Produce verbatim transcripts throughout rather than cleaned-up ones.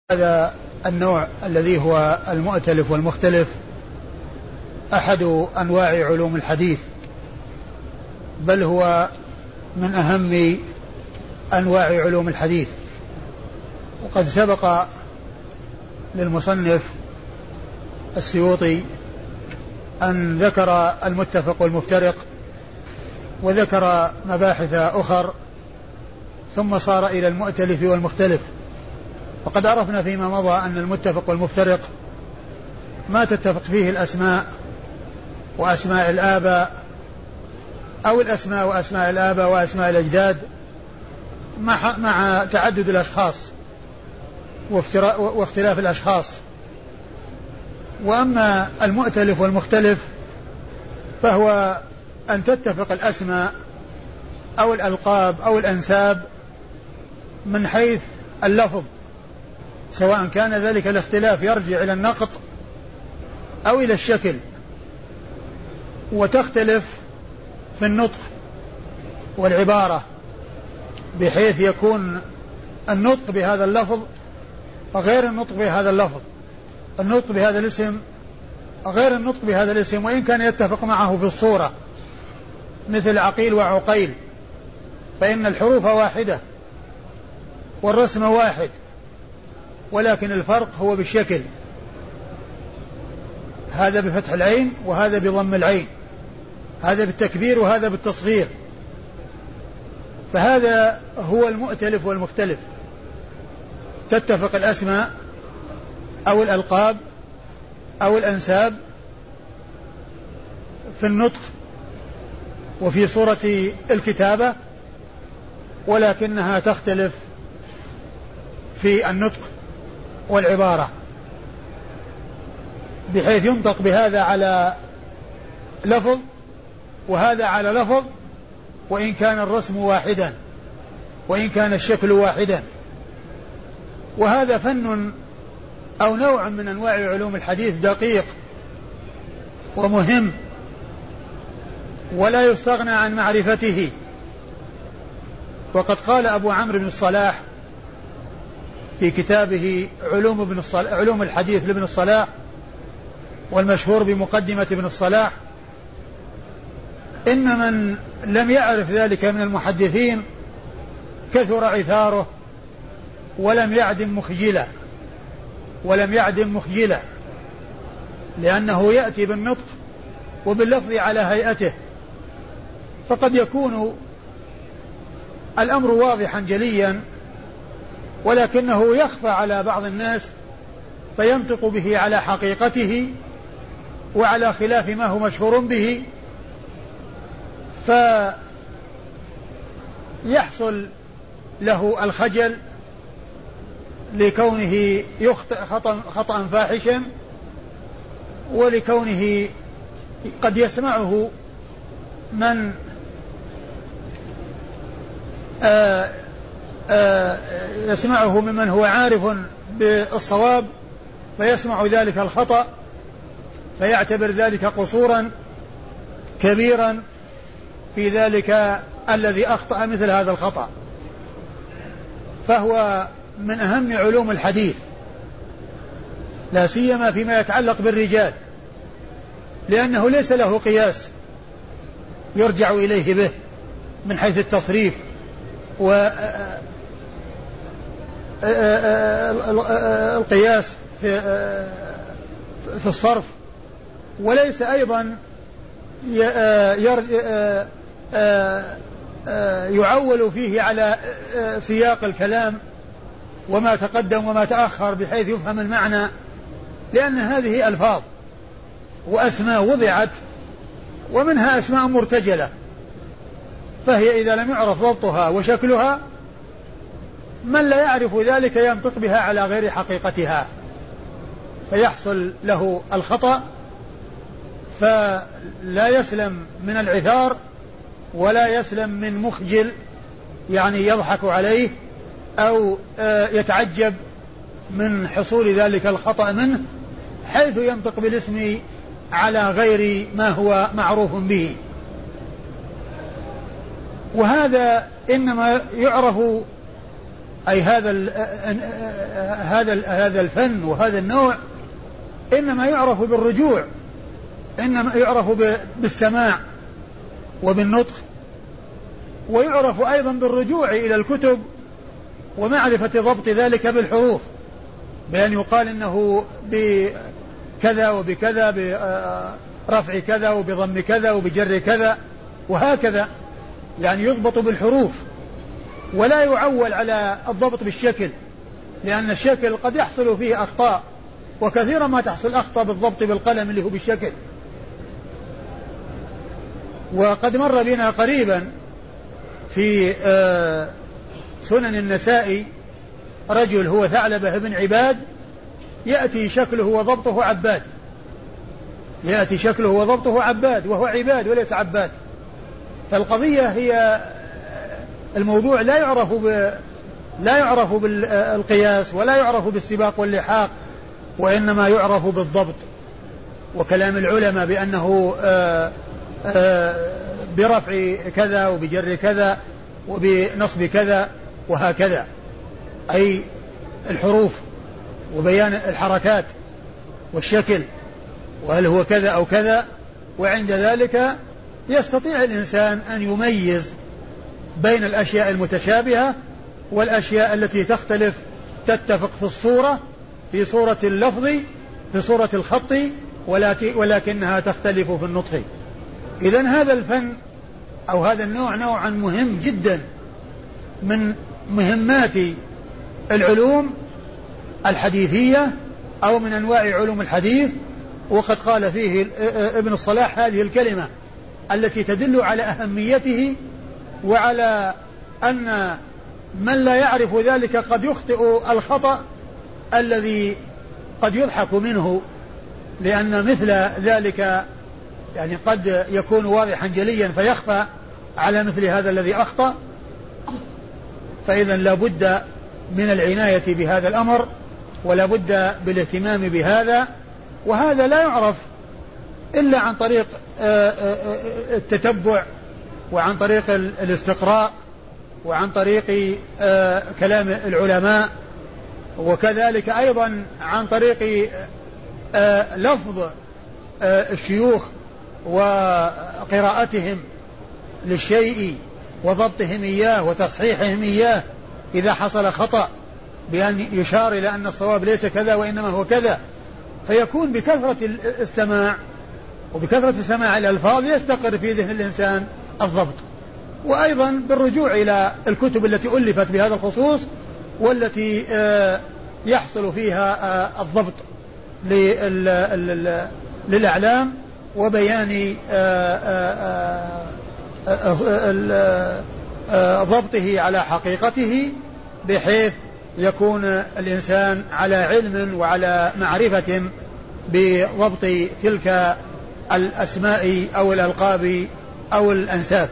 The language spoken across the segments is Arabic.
هذا النوع الذي هو المؤتلف والمختلف أحد أنواع علوم الحديث، بل هو من أهم أنواع علوم الحديث. وقد سبق للمصنف السيوطي أن ذكر المتفق والمفترق وذكر مباحث أخر، ثم صار إلى المؤتلف والمختلف. وقد عرفنا فيما مضى أن المتفق والمفترق ما تتفق فيه الأسماء وأسماء الآباء، أو الأسماء وأسماء الآباء وأسماء الأجداد مع, مع تعدد الأشخاص واختلاف الأشخاص. وأما المؤتلف والمختلف فهو أن تتفق الأسماء أو الألقاب أو الأنساب من حيث اللفظ، سواء كان ذلك الاختلاف يرجع إلى النقط أو إلى الشكل، وتختلف في النطق والعبارة، بحيث يكون النطق بهذا اللفظ غير النطق بهذا اللفظ، النطق بهذا الاسم غير النطق بهذا الاسم، وإن كان يتفق معه في الصورة، مثل عقيل وعقيل، فإن الحروف واحدة والرسم واحد، ولكن الفرق هو بالشكل، هذا بفتح العين وهذا بضم العين، هذا بالتكبير وهذا بالتصغير. فهذا هو المؤتلف والمختلف، تتفق الأسماء أو الألقاب أو الأنساب في النطق وفي صورة الكتابة، ولكنها تختلف في النطق والعبارة، بحيث ينطق بهذا على لفظ وهذا على لفظ، وإن كان الرسم واحدا وإن كان الشكل واحدا. وهذا فن أو نوع من أنواع علوم الحديث دقيق ومهم، ولا يستغنى عن معرفته. وقد قال أبو عمرو بن الصلاح في كتابه علوم, ابن الصلاح علوم الحديث لابن الصلاح، والمشهور بمقدمة ابن الصلاح: إن من لم يعرف ذلك من المحدثين كثر عثاره ولم يعدم مخجلا ولم يعدم مخجلا لأنه يأتي بالنطق وباللفظ على هيئته، فقد يكون الأمر واضحا جليا، ولكنه يخفى على بعض الناس فينطق به على حقيقته وعلى خلاف ما هو مشهور به، فيحصل له الخجل لكونه يخطئ خطأ, خطأ فاحشا، ولكونه قد يسمعه من آآ آآ يسمعه ممن هو عارف بالصواب، فيسمع ذلك الخطأ فيعتبر ذلك قصورا كبيرا في ذلك الذي أخطأ مثل هذا الخطأ. فهو من أهم علوم الحديث، لا سيما فيما يتعلق بالرجال، لأنه ليس له قياس يرجع إليه به من حيث التصريف والقياس في في الصرف، وليس أيضا يعول فيه على سياق الكلام وما تقدم وما تأخر بحيث يفهم المعنى، لأن هذه ألفاظ وأسماء وضعت، ومنها أسماء مرتجلة، فهي إذا لم يعرف ضبطها وشكلها من لا يعرف ذلك ينطق بها على غير حقيقتها، فيحصل له الخطأ، فلا يسلم من العثار ولا يسلم من مخجل، يعني يضحك عليه أو يتعجب من حصول ذلك الخطأ منه، حيث ينطق بالاسم على غير ما هو معروف به. وهذا إنما يعرف أي هذا هذا هذا الفن وهذا النوع إنما يعرف بالرجوع، إنما يعرف بالسماع وبالنطق، ويعرف أيضا بالرجوع إلى الكتب ومعرفة ضبط ذلك بالحروف، بأن يقال إنه بكذا وبكذا، برفع كذا وبضم كذا وبجر كذا وهكذا، يعني يضبط بالحروف ولا يعول على الضبط بالشكل، لأن الشكل قد يحصل فيه أخطاء، وكثيرا ما تحصل أخطاء بالضبط بالقلم اللي هو بالشكل. وقد مر بنا قريبا في سنن النسائي رجل هو ثعلبة بن عباد يأتي شكله وضبطه عباد، يأتي شكله وضبطه عباد وهو عباد وليس عباد. فالقضية هي الموضوع لا يعرف ب... لا يعرف بالقياس ولا يعرف بالسباق واللحاق، وإنما يعرف بالضبط. وكلام العلماء بأنه آآ آآ برفع كذا وبجر كذا وبنصب كذا وهكذا، أي الحروف وبيان الحركات والشكل، وهل هو كذا أو كذا. وعند ذلك يستطيع الإنسان أن يميز بين الأشياء المتشابهة والأشياء التي تختلف، تتفق في الصورة، في صورة اللفظ، في صورة الخط، ولكنها تختلف في النطق. إذن هذا الفن أو هذا النوع نوعا مهم جدا من مهمات العلوم الحديثية أو من أنواع علوم الحديث. وقد قال فيه ابن الصلاح هذه الكلمة التي تدل على أهميته وعلى أن من لا يعرف ذلك قد يخطئ الخطأ الذي قد يضحك منه، لأن مثل ذلك يعني قد يكون واضحا جليا فيخفى على مثل هذا الذي أخطأ. فإذا لا بد من العناية بهذا الأمر ولا بد بالاهتمام بهذا، وهذا لا يعرف إلا عن طريق التتبع وعن طريق الاستقراء وعن طريق كلام العلماء، وكذلك أيضا عن طريق لفظ الشيوخ وقراءتهم للشيء وضبطهم إياه وتصحيحهم إياه إذا حصل خطأ، بأن يشار إلى أن الصواب ليس كذا وإنما هو كذا، فيكون بكثرة السماع وبكثرة سماع الألفاظ يستقر في ذهن الإنسان الضبط. وأيضا بالرجوع إلى الكتب التي ألفت بهذا الخصوص والتي يحصل فيها الضبط للأعلام وبيان ضبطه على حقيقته، بحيث يكون الإنسان على علم وعلى معرفة بضبط تلك الأسماء أو الألقاب أو الأنساب.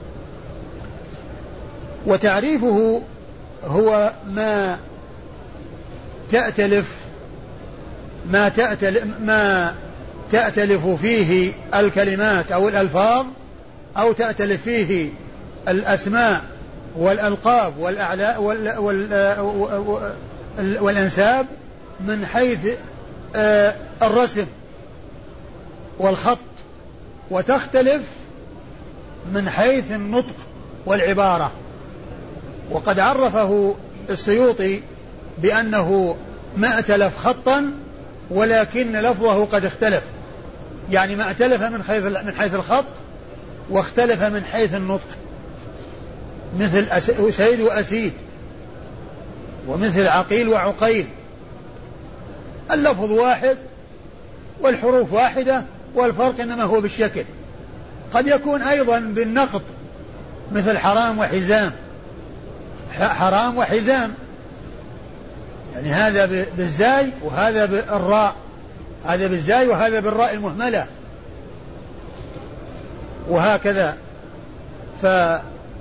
وتعريفه هو ما تأتلف ما تأتلف, ما تأتلف فيه الكلمات أو الألفاظ، أو تأتلف فيه الأسماء والألقاب والأعلاء وال وال والأنساب من حيث الرسم والخط، وتختلف من حيث النطق والعبارة. وقد عرفه السيوطي بأنه ما ائتلف خطا ولكن لفظه قد اختلف، يعني ما ائتلف من حيث من حيث الخط واختلف من حيث النطق، مثل أسيد وأسيد، ومثل عقيل وعقيل، اللفظ واحد والحروف واحدة والفرق إنما هو بالشكل. قد يكون أيضا بالنقط، مثل حرام وحزام، حرام وحزام، يعني هذا بالزاي وهذا بالراء، هذا بالزاي وهذا بالراء المهملة، وهكذا. فهذا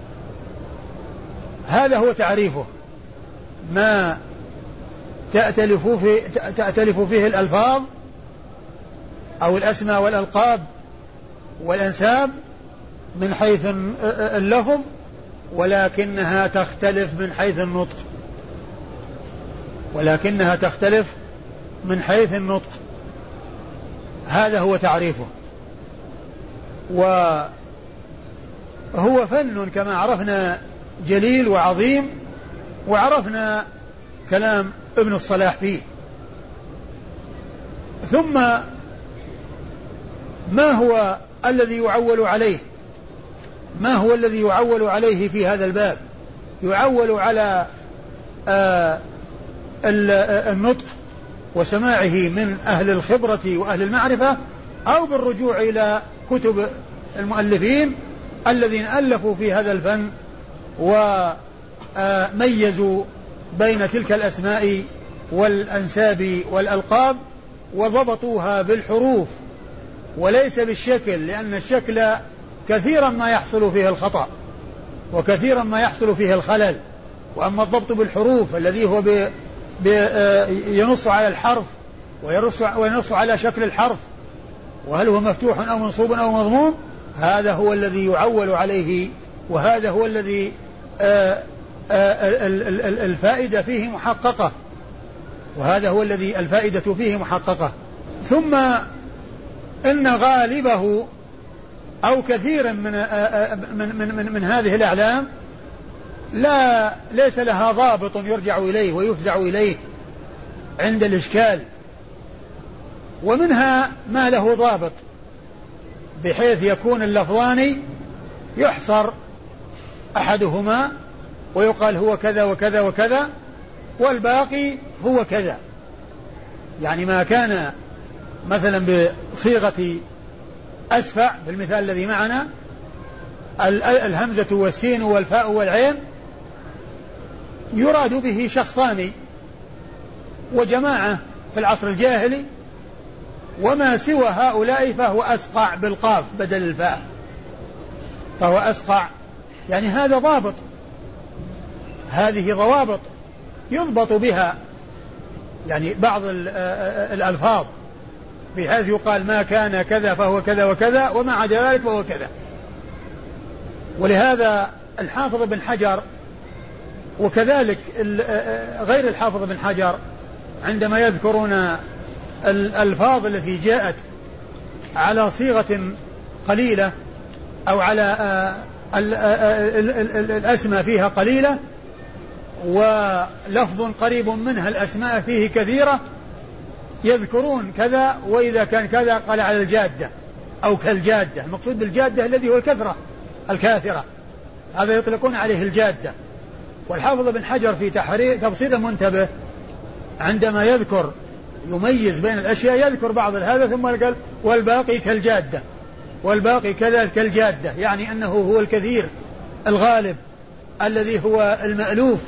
هو تعريفه، ما تأتلف فيه, تأتلف فيه الألفاظ أو الأسماء والألقاب والأنساب من حيث اللفظ، ولكنها تختلف من حيث النطق. ولكنها تختلف من حيث النطق. هذا هو تعريفه. وهو فن كما عرفنا جليل وعظيم، وعرفنا كلام ابن الصلاح فيه. ثم ما هو الذي يعول عليه؟ ما هو الذي يعول عليه في هذا الباب؟ يعول على آه النطق وسماعه من أهل الخبرة وأهل المعرفة، أو بالرجوع إلى كتب المؤلفين الذين ألفوا في هذا الفن وميزوا بين تلك الأسماء والأنساب والألقاب وضبطوها بالحروف وليس بالشكل، لأن الشكل كثيرا ما يحصل فيه الخطأ وكثيرا ما يحصل فيه الخلل. وأما الضبط بالحروف الذي هو ب ينص على الحرف وينص على شكل الحرف، وهل هو مفتوح أو منصوب أو مضموم، هذا هو الذي يعول عليه، وهذا هو الذي الفائدة فيه محققة، وهذا هو الذي الفائدة فيه محققة. ثم إن غالبه أو كثيرا من من من من, من هذه الأعلام لا ليس لها ضابط يرجع إليه ويفزع إليه عند الإشكال، ومنها ما له ضابط بحيث يكون اللفظان يحصر أحدهما ويقال هو كذا وكذا وكذا والباقي هو كذا. يعني ما كان مثلا بصيغة أسفع في المثال الذي معنا، الهمزة والسين والفاء والعين يراد به شخصان وجماعة في العصر الجاهلي، وما سوى هؤلاء فهو أسقع بالقاف بدل الفاء، فهو أسقع. يعني هذا ضابط، هذه ضوابط يضبط بها يعني بعض الألفاظ بحيث يقال ما كان كذا فهو كذا وكذا وما عدا ذلك فهو كذا. ولهذا الحافظ بن حجر وكذلك غير الحافظ بن حجر عندما يذكرون الألفاظ التي جاءت على صيغة قليلة أو على الأسماء فيها قليلة ولفظ قريب منها الأسماء فيه كثيرة، يذكرون كذا، وإذا كان كذا قال على الجادة أو كالجادة. المقصود بالجادة الذي هو الكثرة الكاثرة، هذا يطلقون عليه الجادة. والحافظ بن حجر في تفصيل المنتبه عندما يذكر يميز بين الأشياء يذكر بعض هذا ثم قال والباقي كالجادة، والباقي كذا كالجادة، يعني أنه هو الكثير الغالب الذي هو المألوف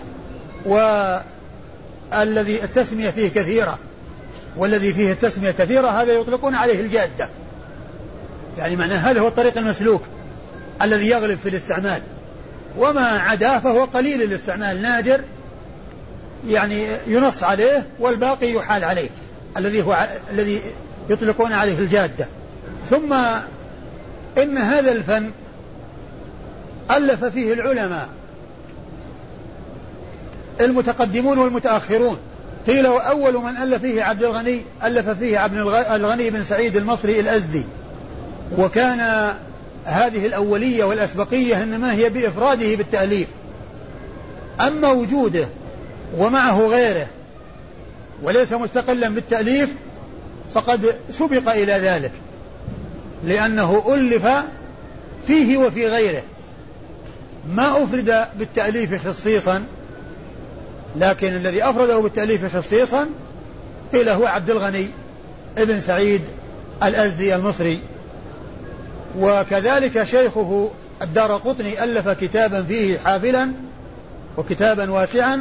والذي التسمية فيه كثيرة، والذي فيه التسمية كثيرة هذا يطلقون عليه الجادة. يعني معنى هذا هو الطريق المسلوك الذي يغلب في الاستعمال، وما عداه فهو قليل الاستعمال نادر، يعني ينص عليه والباقي يحال عليه، الذي هو الذي يطلقون عليه الجادة. ثم إن هذا الفن ألف فيه العلماء المتقدمون والمتأخرون. قيل وأول من ألف فيه عبد الغني ألف فيه عبد الغني بن سعيد المصري الأزدي، وكان هذه الأولية والأسبقية إنما هي بإفراده بالتأليف، أما وجوده ومعه غيره وليس مستقلا بالتأليف فقد سبق إلى ذلك، لأنه ألف فيه وفي غيره، ما أفرد بالتأليف خصيصا، لكن الذي أفرده بالتأليف خصيصا قيل هو عبد الغني ابن سعيد الأزدي المصري. وكذلك شيخه الدارقطني ألف كتابا فيه حافلا وكتابا واسعا،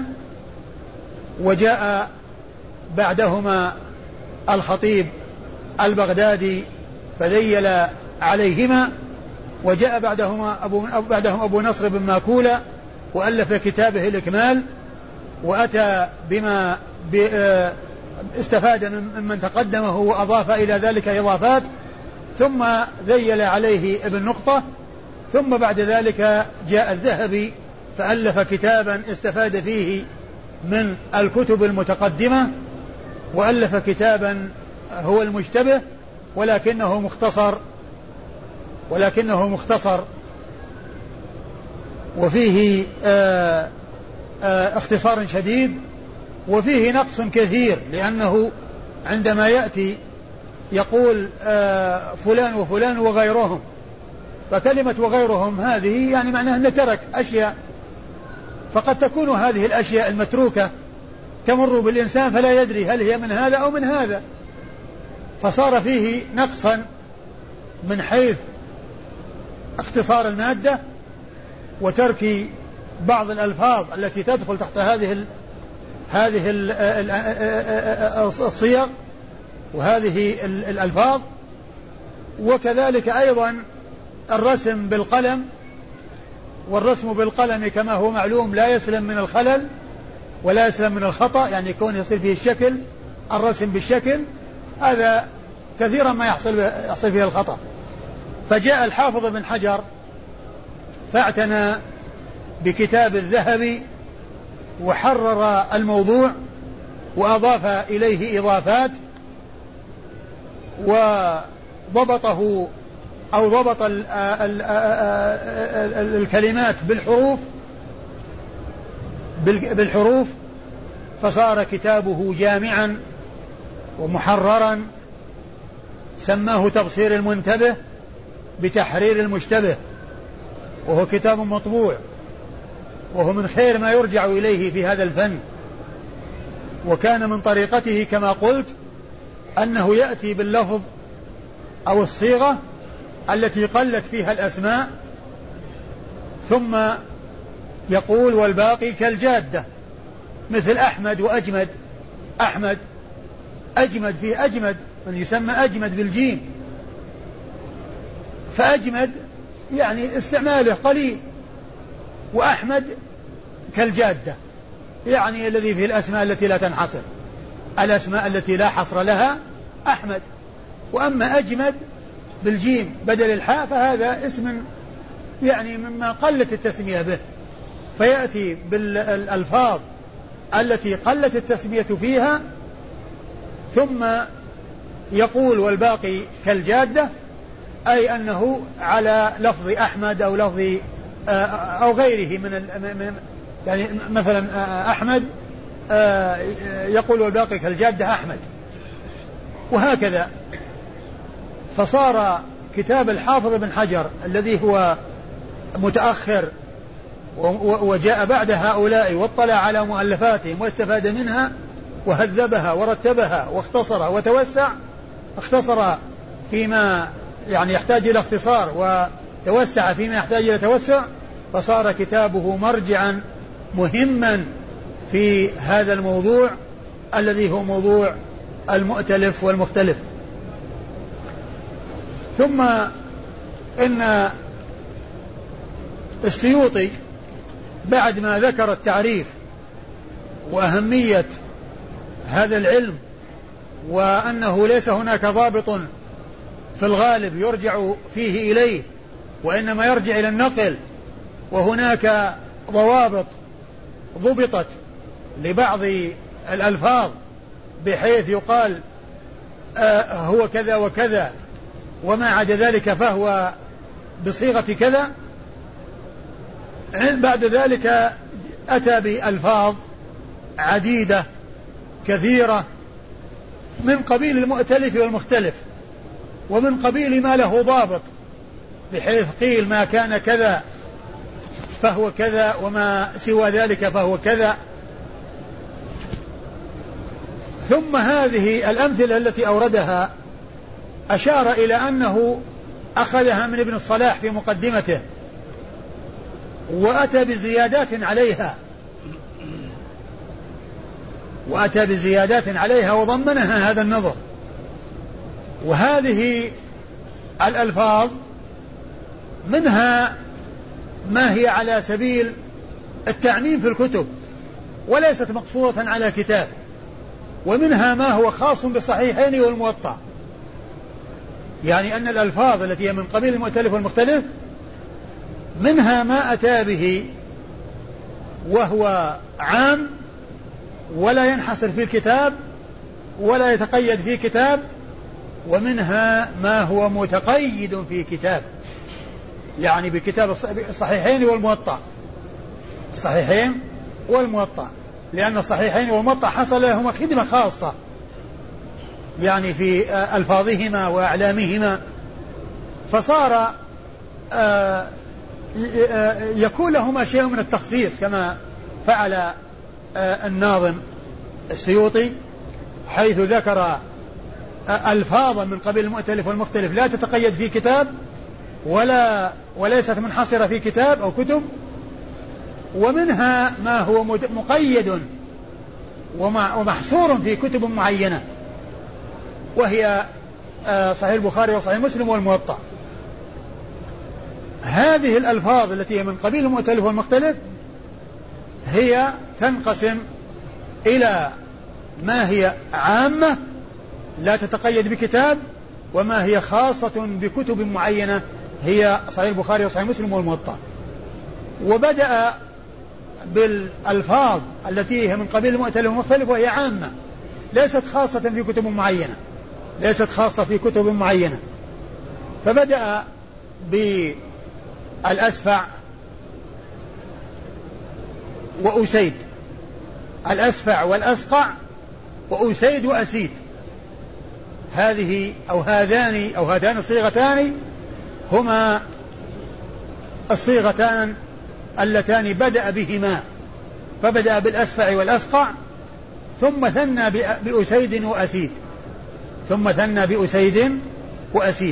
وجاء بعدهما الخطيب البغدادي فذيل عليهما، وجاء بعدهما أبو, بعدهم أبو نصر بن ماكولة وألف كتابه الإكمال، وأتى بما استفاد ممن تقدمه وأضاف إلى ذلك إضافات، ثم ذيل عليه ابن نقطة، ثم بعد ذلك جاء الذهبي فألف كتابا استفاد فيه من الكتب المتقدمة، وألف كتابا هو المشتبه ولكنه مختصر ولكنه مختصر وفيه آآ آآ اختصار شديد، وفيه نقص كثير، لأنه عندما يأتي يقول فلان وفلان وغيرهم، فكلمة وغيرهم هذه يعني معناها أنه ترك أشياء، فقد تكون هذه الأشياء المتروكة تمر بالإنسان فلا يدري هل هي من هذا أو من هذا، فصار فيه نقصا من حيث اختصار المادة وترك بعض الألفاظ التي تدخل تحت هذه ال هذه ال الصيغ وهذه الألفاظ. وكذلك أيضا الرسم بالقلم، والرسم بالقلم كما هو معلوم لا يسلم من الخلل ولا يسلم من الخطأ، يعني يكون يصير فيه الشكل، الرسم بالشكل هذا كثيرا ما يحصل يحصل فيه الخطأ. فجاء الحافظ بن حجر فاعتنى بكتاب الذهبي وحرر الموضوع وأضاف إليه إضافات وضبطه أو ضبط ال ال ال الكلمات بالحروف بالحروف فصار كتابه جامعا ومحررا، سماه تبصير المنتبه بتحرير المشتبه، وهو كتاب مطبوع، وهو من خير ما يرجع إليه في هذا الفن. وكان من طريقته كما قلت أنه يأتي باللفظ أو الصيغة التي قلت فيها الأسماء، ثم يقول والباقي كالجادة، مثل أحمد وأجمد. أحمد أجمد، فيه أجمد من يسمى أجمد بالجيم، فأجمد يعني استعماله قليل، وأحمد كالجادة يعني الذي فيه الأسماء التي لا تنحصر، الأسماء التي لا حصر لها أحمد. وأما أجمد بالجيم بدل الحاء فهذا اسم يعني مما قلت التسمية به، فيأتي بالألفاظ التي قلت التسمية فيها ثم يقول والباقي كالجادة، أي أنه على لفظ أحمد أو لفظ أو غيره من يعني مثلا أحمد يقول والباقي كالجادة أحمد، وهكذا. فصار كتاب الحافظ بن حجر الذي هو متأخر وجاء بعد هؤلاء واطلع على مؤلفاتهم واستفاد منها وهذبها ورتبها واختصر وتوسع، اختصر فيما يعني يحتاج إلى اختصار وتوسع فيما يحتاج إلى توسع، فصار كتابه مرجعا مهما في هذا الموضوع الذي هو موضوع المؤتلف والمختلف. ثم إن السيوطي بعد ما ذكر التعريف وأهمية هذا العلم وأنه ليس هناك ضابط في الغالب يرجع فيه إليه وإنما يرجع إلى النقل، وهناك ضوابط ضبطت لبعض الألفاظ بحيث يقال آه هو كذا وكذا وما عدا ذلك فهو بصيغة كذا. بعد ذلك أتى بألفاظ عديدة كثيرة من قبيل المؤتلف والمختلف ومن قبيل ما له ضابط، بحيث قيل ما كان كذا فهو كذا وما سوى ذلك فهو كذا. ثم هذه الأمثلة التي أوردها أشار إلى أنه أخذها من ابن الصلاح في مقدمته وأتى بزيادات عليها وأتى بزيادات عليها وضمنها هذا النظر. وهذه الألفاظ منها ما هي على سبيل التعميم في الكتب وليست مقصورة على كتاب، ومنها ما هو خاص بالصحيحين والموطأ، يعني أن الألفاظ التي هي من قبيل المؤتلف والمختلف منها ما أتى به وهو عام ولا ينحصر في الكتاب ولا يتقيد في كتاب، ومنها ما هو متقيد في كتاب، يعني بكتاب الصحيحين والموطأ، الصحيحين والموطأ، لأن الصحيحين والموطأ حصل لهما خدمة خاصة يعني في ألفاظهما وأعلامهما، فصار يكون لهما شيء من التخصيص كما فعل الناظم السيوطي، حيث ذكر ألفاظا من قبيل المؤتلف والمختلف لا تتقيد في كتاب ولا وليست منحصرة في كتاب أو كتب، ومنها ما هو مقيد ومحصور في كتب معينة، وهي صحيح البخاري وصحيح مسلم والموطأ. هذه الألفاظ التي هي من قبيل المؤتلف والمختلف هي تنقسم إلى ما هي عامة لا تتقيد بكتاب، وما هي خاصة بكتب معينة هي صحيح البخاري وصحيح مسلم والموطأ. وبدأ بالألفاظ التي هي من قبيل المؤتلف والمختلف وهي عامة ليست خاصة في كتب معينة ليست خاصة في كتب معينة فبدأ بالأسفع وأسيد، الأسفع والأسقع وأسيد وأسيد، هذه أو هذان أو هاتان الصيغتان هما الصيغتان اللتان بدأ بهما، فبدأ بالأسفع والأسقع ثم ثنى بأسيد وأسيد ثم ثنى بأسيد وأسيد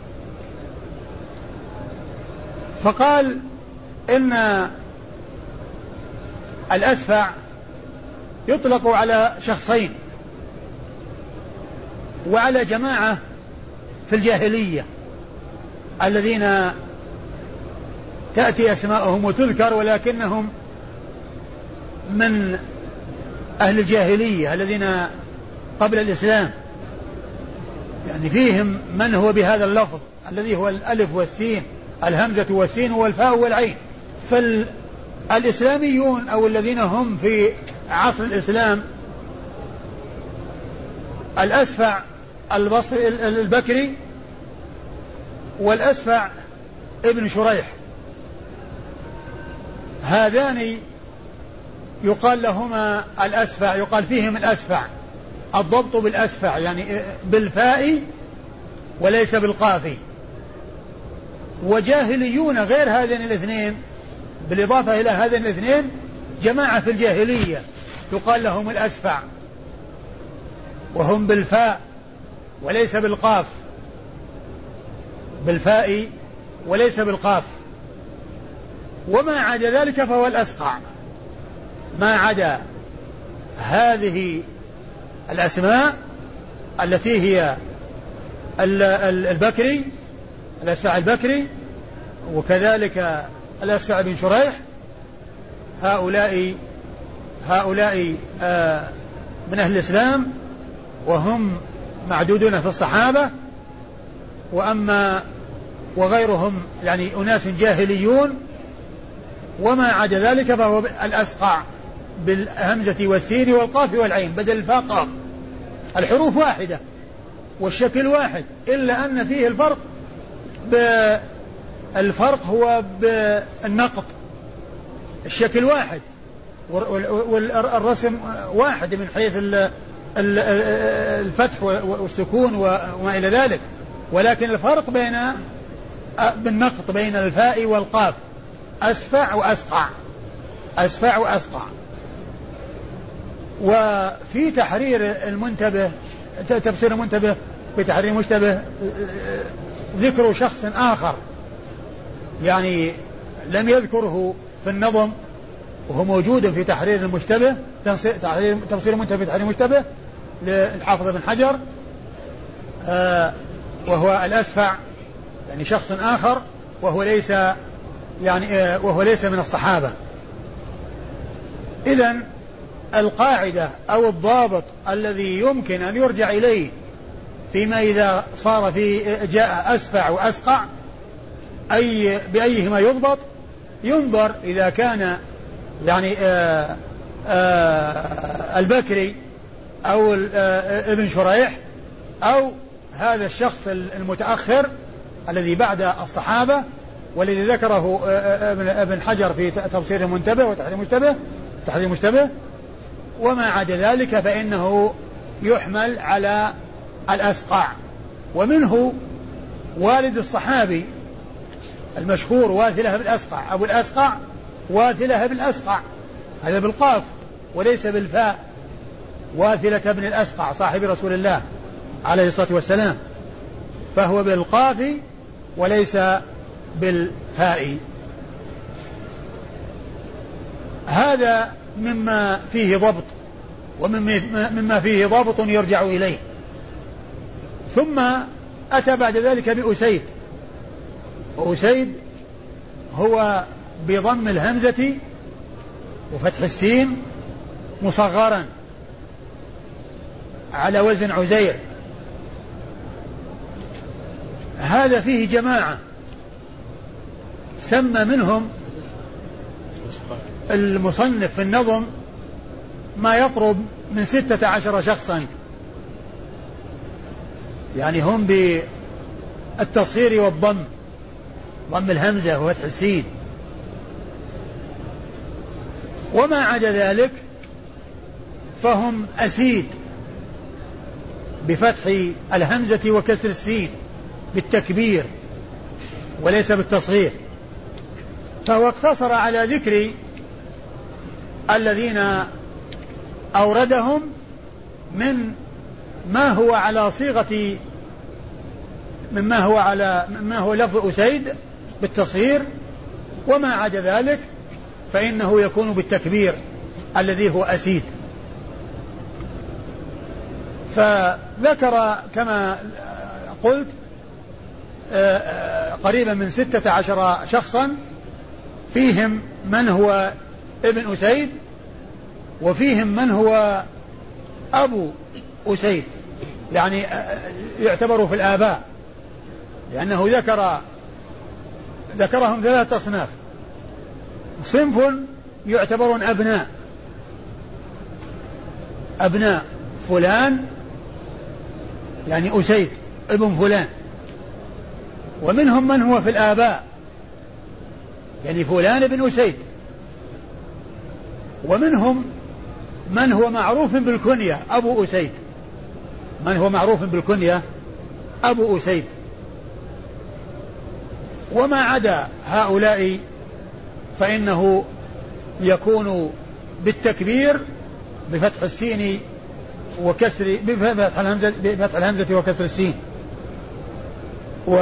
فقال إن الأسفع يطلق على شخصين وعلى جماعة في الجاهلية الذين تأتي أسماءهم وتذكر ولكنهم من أهل الجاهلية الذين قبل الإسلام، يعني فيهم من هو بهذا اللفظ الذي هو الألف والسين، الهمزة والسين والفاء والعين. فالإسلاميون أو الذين هم في عصر الإسلام الأسفع البصري البكري والأسفع ابن شريح، هذان يقال لهما الأسفع، يقال فيهم الأسفع، الضبط بالأسفع يعني بالفاء وليس بالقاف. وجاهليون غير هذين الاثنين بالإضافة إلى هذين الاثنين جماعة في الجاهلية يقال لهم الأسفع، وهم بالفاء وليس بالقاف، بالفاء وليس بالقاف. وما عدا ذلك فهو الأسقع، ما عدا هذه الأسماء التي هي البكري الأسفع البكري وكذلك الأسفع بن شريح، هؤلاء هؤلاء آه من أهل الإسلام وهم معدودون في الصحابة، وأما وغيرهم يعني أناس جاهليون. وما عدا ذلك فهو الأسقع بالهمزة والسين والقاف والعين بدل الفاء قاف، الحروف واحدة والشكل واحد، إلا أن فيه الفرق بالفرق هو بالنقط، الشكل واحد والرسم واحد من حيث الفتح والسكون وما إلى ذلك، ولكن الفرق بين بالنقط بين الفاء والقاف، أسفع وأسقع، أسفع وأسقع. وفي تحرير المنتبه تفسير المنتبه بتحرير المشتبه ذكر شخص آخر يعني لم يذكره في النظم وهو موجود في تحرير المشتبه، تفسير المنتبه بتحرير المشتبه للحافظ بن حجر، وهو الأسفع يعني شخص آخر وهو ليس يعني وهو ليس من الصحابة. إذن القاعدة أو الضابط الذي يمكن أن يرجع إليه فيما إذا صار في جاء أسفع وأسقع أي بأيهما يضبط، ينظر إذا كان يعني البكري أو ابن شريح أو هذا الشخص المتأخر الذي بعد الصحابة والذي ذكره ابن حجر في تفسير المنتبه وتحرير المشتبه تحرير المشتبه. وما عدا ذلك فإنه يحمل على الأسقع. ومنه والد الصحابي المشهور واثلة بن الأسقع، أبو الأسقع واثلة بن الأسقع، هذا بالقاف وليس بالفاء، واثلة بن الأسقع صاحب رسول الله عليه الصلاة والسلام، فهو بالقاف وليس بالفاء. هذا مما فيه ضبط ومما فيه ضابط يرجع إليه. ثم أتى بعد ذلك بأسيد، وأسيد هو بضم الهمزة وفتح السين مصغرا على وزن عزير. هذا فيه جماعة سمى منهم المصنف في النظم ما يقرب من ستة عشر شخصا، يعني هم بالتصغير والضم، ضم الهمزة وفتح السين. وما عدا ذلك فهم أسيد بفتح الهمزة وكسر السين بالتكبير وليس بالتصغير. فهو اقتصر على ذكر الذين أوردهم من ما هو على صيغة مما هو على مما هو لفظ أسيد بالتصغير، وما عدا ذلك فإنه يكون بالتكبير الذي هو أسيد. فذكر كما قلت قريبا من ستة عشر شخصا، فيهم من هو ابن أسيد وفيهم من هو أبو أسيد، يعني يعتبر في الآباء، لأنه ذكر ذكرهم ثلاثة أصناف. صنف يعتبرون أبناء أبناء فلان، يعني أسيد ابن فلان، ومنهم من هو في الآباء، يعني فلان ابن أسيد، ومنهم من هو معروف بالكنية أبو أسيد، من هو معروف بالكنية أبو أسيد. وما عدا هؤلاء فإنه يكون بالتكبير بفتح السين وكسر بفتح الهمزة, بفتح الهمزة وكسر السين. و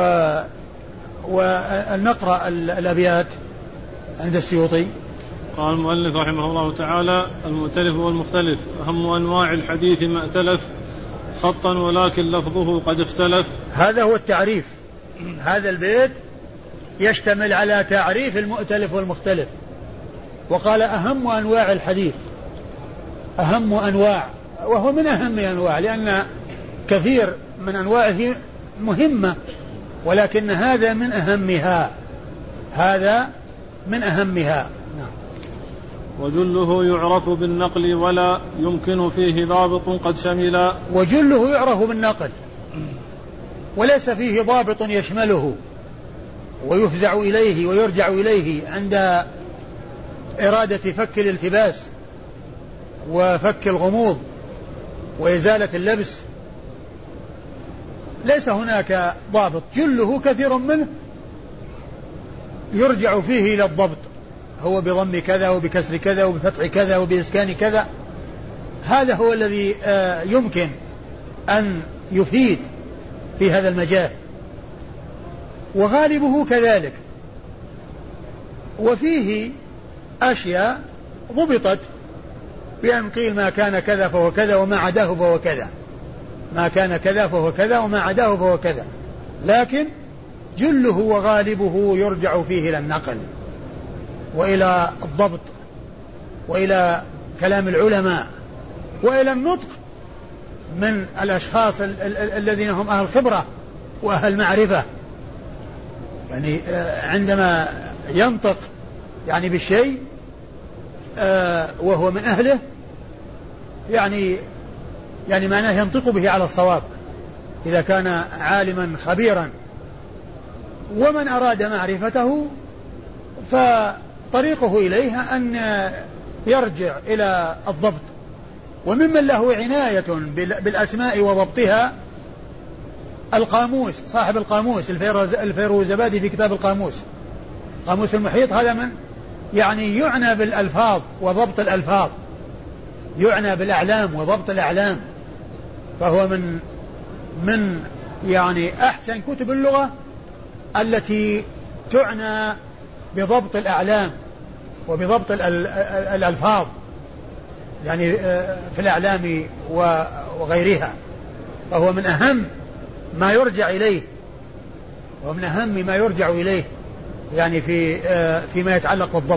ونقرأ الأبيات عند السيوطي. قال المؤلف رحمه الله تعالى: المؤتلف والمختلف أهم أنواع الحديث ما ائتلف خطا ولكن لفظه قد اختلف. هذا هو التعريف. هذا البيت يشتمل على تعريف المؤتلف والمختلف. وقال أهم أنواع الحديث، أهم أنواع، وهو من أهم أنواع، لأن كثير من أنواعه مهمة، ولكن هذا من أهمها، هذا من أهمها. نعم. وجله يعرف بالنقل ولا يمكن فيه ضابط قد شملا. وجله يعرف بالنقل وليس فيه ضابط يشمله ويفزع إليه ويرجع إليه عند إرادة فك الالتباس وفك الغموض وإزالة اللبس. ليس هناك ضابط، جله كثير منه يرجع فيه إلى الضبط، هو بضم كذا وبكسر كذا وبفتح كذا وبإسكان كذا. هذا هو الذي يمكن أن يفيد في هذا المجال، وغالبه كذلك. وفيه أشياء ضبطت بأن قيل ما كان كذا فهو كذا وما عداه فهو كذا، ما كان كذا فهو كذا وما عداه فهو كذا، لكن جله وغالبه يرجع فيه إلى النقل وإلى الضبط وإلى كلام العلماء وإلى النطق من الأشخاص ال- ال- الذين هم أهل خبرة وأهل معرفة. يعني عندما ينطق يعني بالشيء آه وهو من أهله يعني يعني معناه ينطق به على الصواب إذا كان عالما خبيرا. ومن أراد معرفته فطريقه إليها أن يرجع إلى الضبط. وممن له عناية بالأسماء وضبطها القاموس، صاحب القاموس الفيروزبادي في كتاب القاموس قاموس المحيط، هذا من يعني يعنى بالألفاظ وضبط الألفاظ، يعنى بالأعلام وضبط الأعلام، فهو من من يعني أحسن كتب اللغة التي تعنى بضبط الأعلام وبضبط الألفاظ يعني في الأعلام وغيرها. فهو من أهم ما يرجع إليه ومن أهم ما يرجع إليه يعني في فيما يتعلق بالضبط.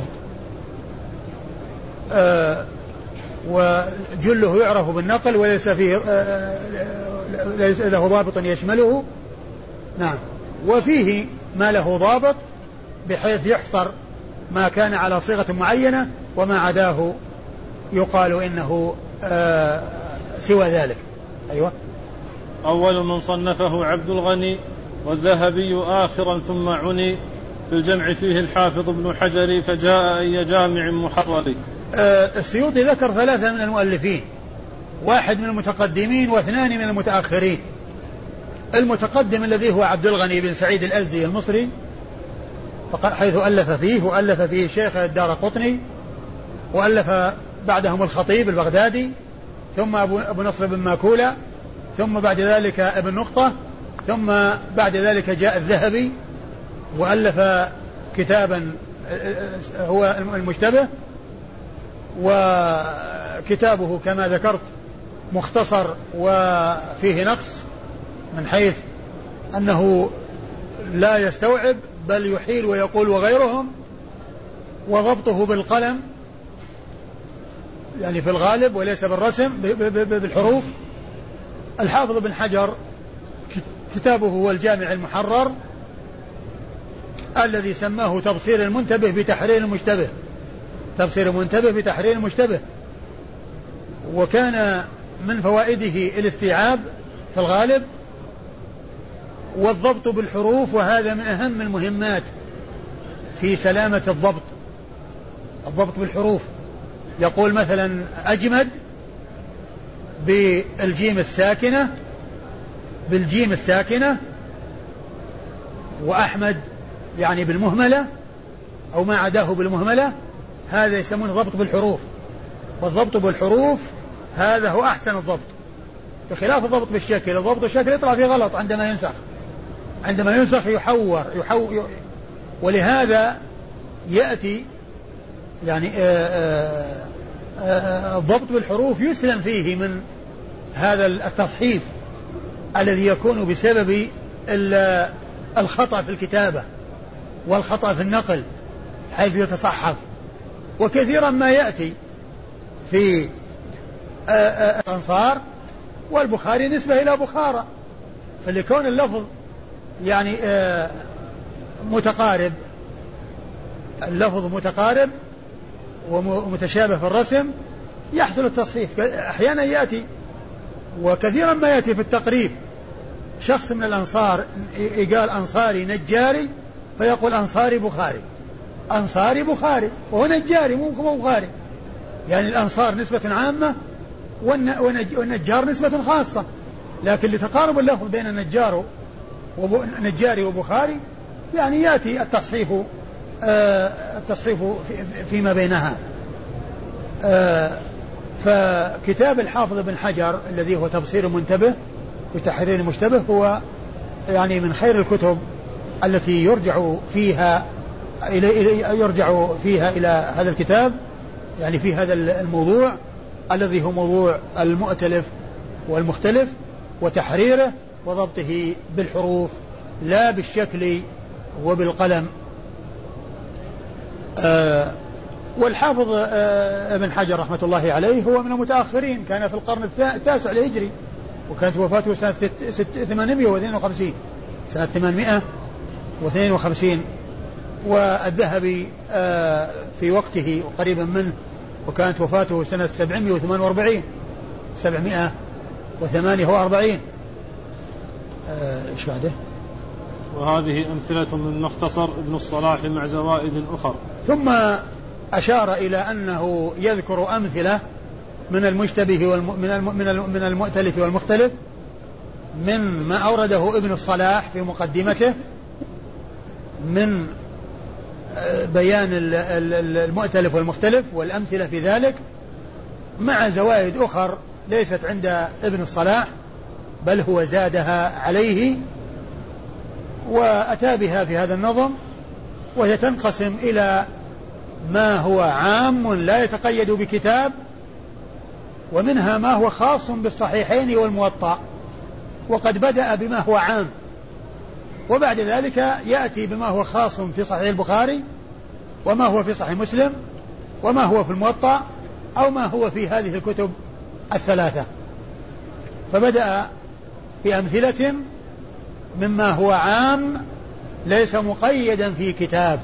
وجله يعرف بالنقل وليس فيه ليس له ضابط يشمله. نعم. وفيه ما له ضابط بحيث يحصر ما كان على صيغة معينة وما عداه يقال إنه سوى ذلك. أيوة. أول من صنفه عبد الغني والذهبي آخرا ثم عني في الجمع فيه الحافظ ابن حجر فجاء أي جامع محرر. السيوطي ذكر ثلاثة من المؤلفين، واحد من المتقدمين واثنان من المتأخرين. المتقدم الذي هو عبد الغني بن سعيد الأزدي المصري حيث ألف فيه وألف فيه الشيخ الدارقطني، وألف بعدهم الخطيب البغدادي، ثم أبو نصر بن ماكولة، ثم بعد ذلك ابن نقطة، ثم بعد ذلك جاء الذهبي وألف كتابا هو المشتبه، وكتابه كما ذكرت مختصر وفيه نقص من حيث أنه لا يستوعب بل يحيل ويقول وغيرهم، وضبطه بالقلم يعني في الغالب وليس بالرسم بالحروف. الحافظ بن حجر كتابه هو الجامع المحرر الذي سماه تبصير المنتبه بتحرير المشتبه، تبصير المنتبه بتحرير المشتبه. وكان من فوائده الاستيعاب في الغالب والضبط بالحروف، وهذا من أهم المهمات في سلامة الضبط، الضبط بالحروف. يقول مثلا أجمد بالجيم الساكنة بالجيم الساكنة وأحمد يعني بالمهملة أو ما عداه بالمهملة، هذا يسمونه ضبط بالحروف. والضبط بالحروف هذا هو أحسن الضبط، بخلاف الضبط بالشكل. الضبط بالشكل يطلع فيه غلط عندما ينسخ عندما ينسخ يحور, يحور ولهذا يأتي يعني آآ آآ الضبط بالحروف يسلم فيه من هذا التصحيف الذي يكون بسبب الخطأ في الكتابة والخطأ في النقل حيث يتصحف. وكثيرا ما يأتي في الأنصار والبخاري نسبة إلى بخارى، فلكون اللفظ يعني متقارب، اللفظ متقارب ومتشابه في الرسم يحصل التصحيف. أحيانا يأتي وكثيرا ما يأتي في التقريب شخص من الأنصار قال أنصاري نجاري فيقول أنصاري بخاري، أنصاري بخاري وهو نجاري مو بخاري، يعني الأنصار نسبة عامة والنجار نسبة خاصة، لكن لتقارب اللفظ بين النجار ونجاري وبخاري يعني يأتي التصحيف آه التصحيف فيما بينها. آه فكتاب الحافظ بن حجر الذي هو تبصير المنتبه وتحرير المشتبه هو يعني من خير الكتب التي يرجع فيها إلى يرجع فيها إلى هذا الكتاب، يعني في هذا الموضوع الذي هو موضوع المؤتلف والمختلف وتحريره وضبطه بالحروف لا بالشكل وبالقلم. آه والحافظ آه ابن حجر رحمة الله عليه هو من المتأخرين، كان في القرن التاسع الهجري وكانت وفاته سنة ثمانمائة واثنين وخمسين سنة ثمانمائة واثنين وخمسين. والذهبي آه في وقته وقريبا منه وكانت وفاته سنة سبعمائة وثمانية وأربعين سبعمائة وثمانية وأربعين. إيش بعده؟ وهذه أمثلة من مختصر ابن الصلاح مع زوائد أخر. ثم أشار إلى أنه يذكر أمثلة من المشتبه والم... من, الم... من, الم... من المؤتلف والمختلف من ما أورده ابن الصلاح في مقدمته من بيان المؤتلف والمختلف والأمثلة في ذلك، مع زوائد أخر ليست عند ابن الصلاح بل هو زادها عليه وأتى بها في هذا النظم، وهي تنقسم إلى ما هو عام لا يتقيد بكتاب، ومنها ما هو خاص بالصحيحين والموطأ، وقد بدأ بما هو عام، وبعد ذلك يأتي بما هو خاص في صحيح البخاري، وما هو في صحيح مسلم، وما هو في الموطأ، أو ما هو في هذه الكتب الثلاثة. فبدأ بأمثلة مما هو عام ليس مقيدا في كتاب،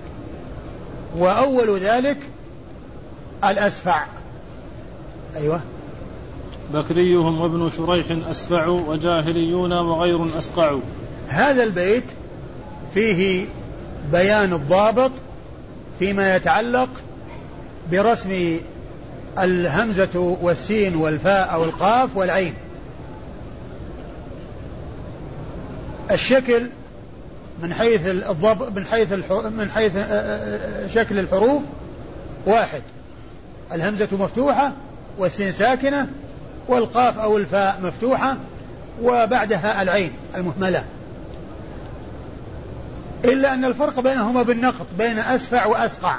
وأول ذلك الأسفع. أيوة. بكريهم وابن شريح أسفع وجاهليون وغير أسقع. هذا البيت فيه بيان الضابط فيما يتعلق برسم الهمزة والسين والفاء أو القاف والعين. الشكل من حيث الضبط من حيث من حيث شكل الحروف واحد، الهمزة مفتوحة والسين ساكنة والقاف أو الفاء مفتوحة وبعدها العين المهملة، إلا أن الفرق بينهما بالنقط بين أسفع وأسقع.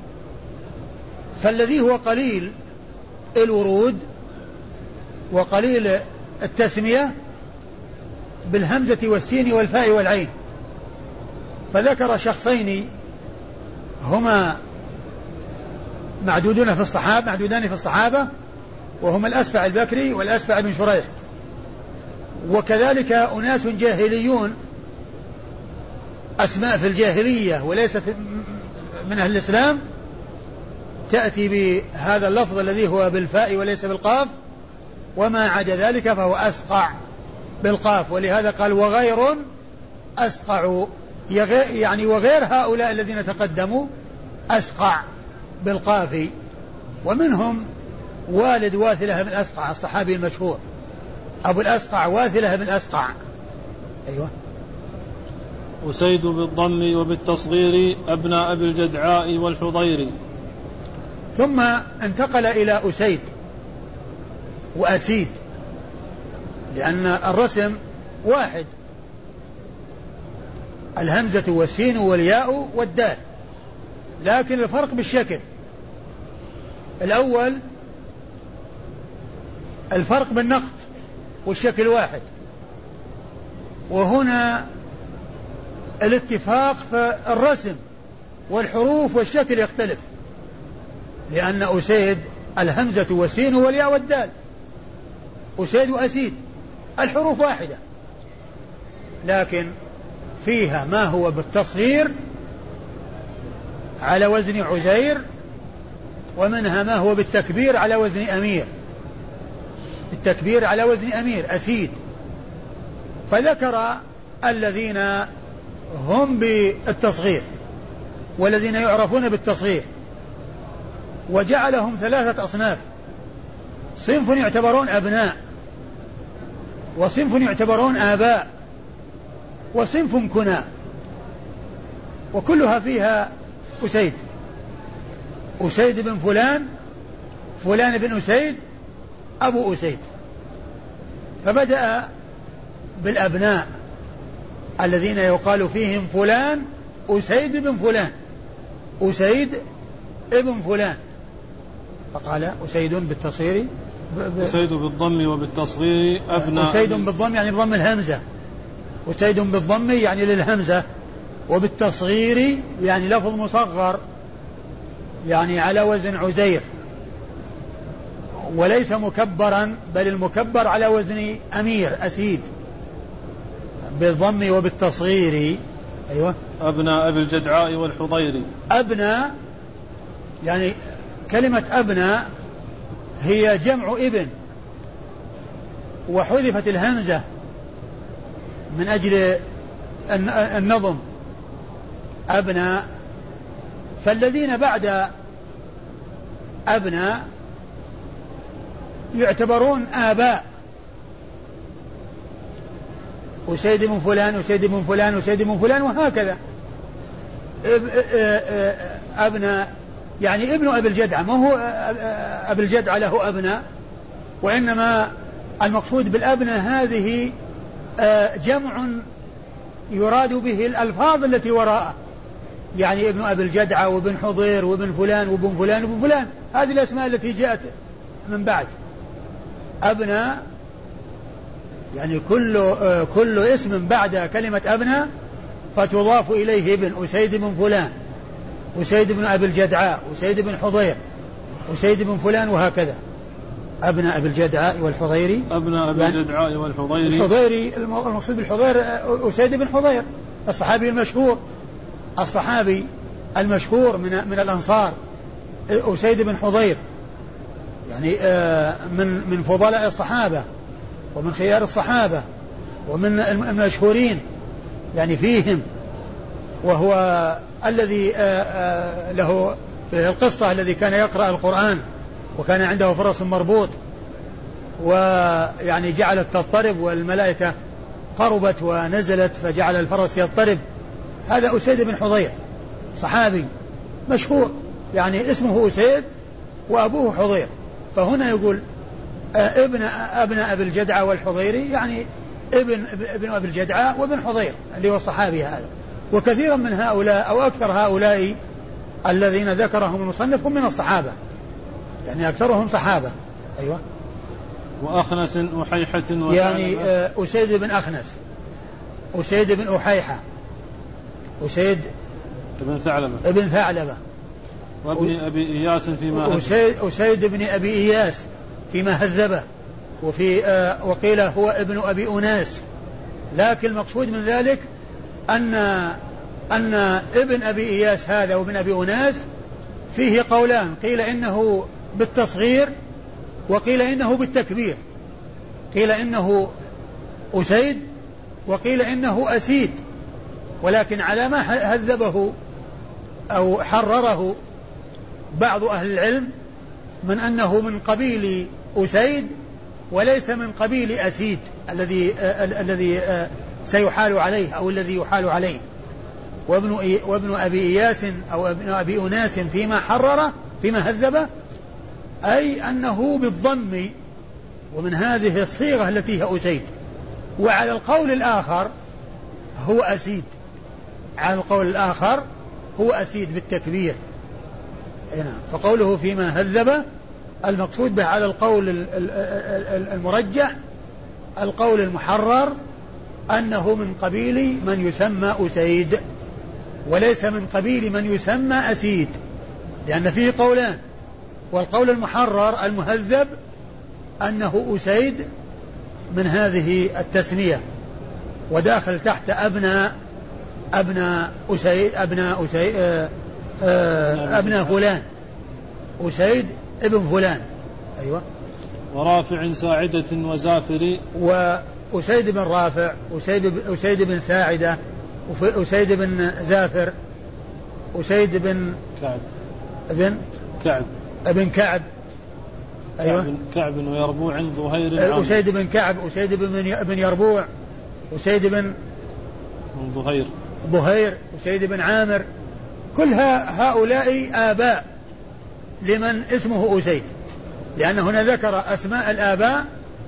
فالذي هو قليل الورود وقليل التسمية بالهمزة والسين والفاء والعين، فذكر شخصين هما معدودون في الصحابة معدودان في الصحابة وهما الأسفع البكري والأسفع بن شريح، وكذلك أناس جاهليون أسماء في الجاهلية وليست من أهل الإسلام تأتي بهذا اللفظ الذي هو بالفاء وليس بالقاف، وما عدا ذلك فهو أسقع بالقاف، ولهذا قال وغير أسقع، يعني وغير هؤلاء الذين تقدموا أسقع بالقاف. ومنهم والد واثلة بن أسقع الصحابي المشهور أبو الأسقع واثلة بن أسقع. أيوة. أسيد بالضم وبالتصغير أبناء أبي الجدعاء والحضير. ثم انتقل إلى أسيد وأسيد، لأن الرسم واحد، الهمزة والسين والياء والدال، لكن الفرق بالشكل. الأول الفرق بالنقط والشكل واحد، وهنا الاتفاق في الرسم والحروف والشكل يختلف، لأن أسيد الهمزة والسين والياء والدال، أسيد وأسيد الحروف واحدة، لكن فيها ما هو بالتصغير على وزن عزير، ومنها ما هو بالتكبير على وزن أمير، التكبير على وزن أمير أسيد. فذكر الذين هم بالتصغير والذين يعرفون بالتصغير، وجعلهم ثلاثة أصناف: صنف يعتبرون أبناء، وصنف يعتبرون آباء، وصنف كنى، وكلها فيها أسيد، أسيد بن فلان، فلان بن أسيد، أبو أسيد. فبدأ بالأبناء الذين يقال فيهم فلان أسيد بن فلان، أسيد ابن فلان، فقال أسيد بالتصغير ب... أسيد بالضم وبالتصغير أبناء. أسيد بالضم يعني بضم الهمزة، أسيد بالضم يعني للهمزة، وبالتصغير يعني لفظ مصغر يعني على وزن عزير، وليس مكبرا بل المكبر على وزن أمير أسيد، بالضم وبالتصغير. أيوة. أبناء أبي الجدعاء والحضير. أبناء يعني كلمة أبناء هي جمع ابن، وحذفت الهمزة من أجل النظم أبناء، فالذين بعد أبناء يعتبرون آباء، أسيد بن فلان أسيد بن فلان أسيد بن فلان وهكذا. أبناء يعني ابن أبي الجدعة، ما هو أبي الجدعة له أبناء، وإنما المقصود بالأبناء هذه جمع يراد به الألفاظ التي وراءه، يعني ابن أبي الجدعة وابن حضير وابن فلان وابن فلان وابن فلان، هذه الأسماء التي جاءت من بعد. أبناء يعني كل كل اسم بعد كلمة أبناء فتضاف إليه ابن، أسيد بن فلان أسيد بن أبي الجدعاء أسيد بن حضير أسيد بن فلان وهكذا. أبناء أبي الجدعاء والحضيري أبناء أبي يعني الجدعاء والحضيري الحضيري المقصود بالحضير أسيد بن حضير الصحابي المشهور الصحابي المشهور من من الأنصار أسيد بن حضير، يعني من من فضلاء الصحابة ومن خيار الصحابة ومن المشهورين يعني فيهم، وهو الذي له في القصة الذي كان يقرأ القرآن وكان عنده فرس مربوط ويعني جعلت تضطرب والملائكة قربت ونزلت فجعل الفرس يضطرب. هذا أسيد بن حضير صحابي مشهور، يعني اسمه أسيد وأبوه حضير، فهنا يقول ابن ابن أبي الجدعة والحضيري، يعني ابن ابن أبي الجدعة وابن حضير اللي هو الصحابي هذا. وكثيرا من هؤلاء أو أكثر هؤلاء الذين ذكرهم المصنف هم من الصحابة، يعني أكثرهم صحابة. أيوة. وأخنس أحيحة يعني أسيد بن أخنس أسيد بن أحيحة أسيد بن ثعلبة ابن ثعلبة وابن أبي إياس فيما أسيد, أسيد بن أبي إياس فيما هذبه، وفي آه وقيل هو ابن أبي أناس، لكن المقصود من ذلك أن أن ابن أبي إياس هذا وابن أبي أناس فيه قولان، قيل إنه بالتصغير وقيل إنه بالتكبير، قيل إنه أسيد وقيل إنه أسيد، ولكن على ما هذبه أو حرره بعض أهل العلم من أنه من قبيل أسيد وليس من قبيل أسيد الذي الذي سيحال عليه أو الذي يحال عليه. وابن وابن أبي إياس أو ابن أبي أناس فيما حرر فيما هذبه أي أنه بالضم، ومن هذه الصيغة التي هي أسيد. وعلى القول الآخر هو أسيد، على القول الآخر هو أسيد بالتكبير. نعم. فقوله فيما هذب المقصود به على القول المرجح القول المحرر أنه من قبيل من يسمى أسيد وليس من قبيل من يسمى أسيد، لأن فيه قولان، والقول المحرر المهذب أنه أسيد من هذه التسمية، وداخل تحت أبناء أبناء أسيد أبناء أسيد أبناء فلان أسيد ابن فلان. أيوة. ورافع ساعدة وزافر، وأسيد بن رافع أسيد أسيد بن ساعدة أسيد بن زافر أسيد بن كعب ابن كعب ابن كعب. أيوة. كعب, كعب ويربوع ظهير، أسيد بن كعب أسيد بن يربوع أسيد بن ظهير ظهير أسيد بن عامر، كل هؤلاء آباء لمن اسمه أسيد، لأن هنا ذكر أسماء الآباء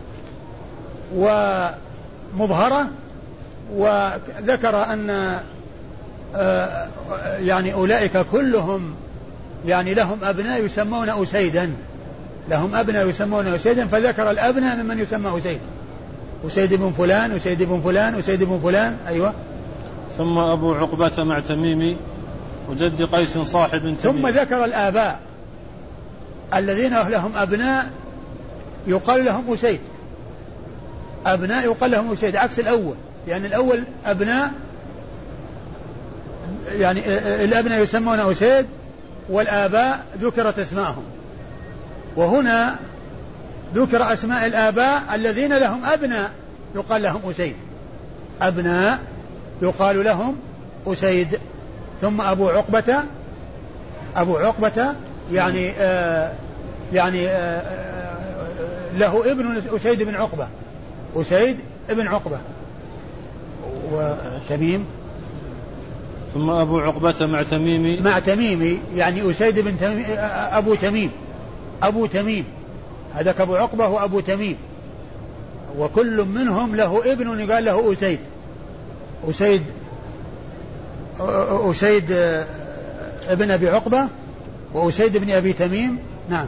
ومظهرة، وذكر أن يعني أولئك كلهم يعني لهم أبناء يسمون أسيدا، لهم أبناء يسمون أسيدا، فذكر الأبناء ممن يسمى أسيد، أسيد بن فلان أسيد بن فلان أسيد بن فلان. أيوة. ثم أبو عقبة مع تميمي وجد قيس صاحب تميم. ثم ذكر الآباء الذين لهم أبناء يقال لهم أسيد، أبناء يقال لهم أسيد عكس الأول، لأن الأول أبناء يعني الأبناء يسمون أسيد والآباء ذكرت اسماءهم. وهنا ذكر أسماء الآباء الذين لهم أبناء يقال لهم أسيد، أبناء يقال لهم أسيد. ثم أبو عقبة، أبو عقبة يعني آه يعني آه له ابن أسيد بن عقبة، أسيد بن عقبة وتميم. ثم أبو عقبة مع تميمي، مع تميمي يعني أسيد بن تميم أبو تميم، أبو تميم هذاك أبو عقبة وأبو تميم، وكل منهم له ابن يقال له أسيد. أسيد أسيد ابن أبي عقبة وأسيد بن أبي تميم. نعم،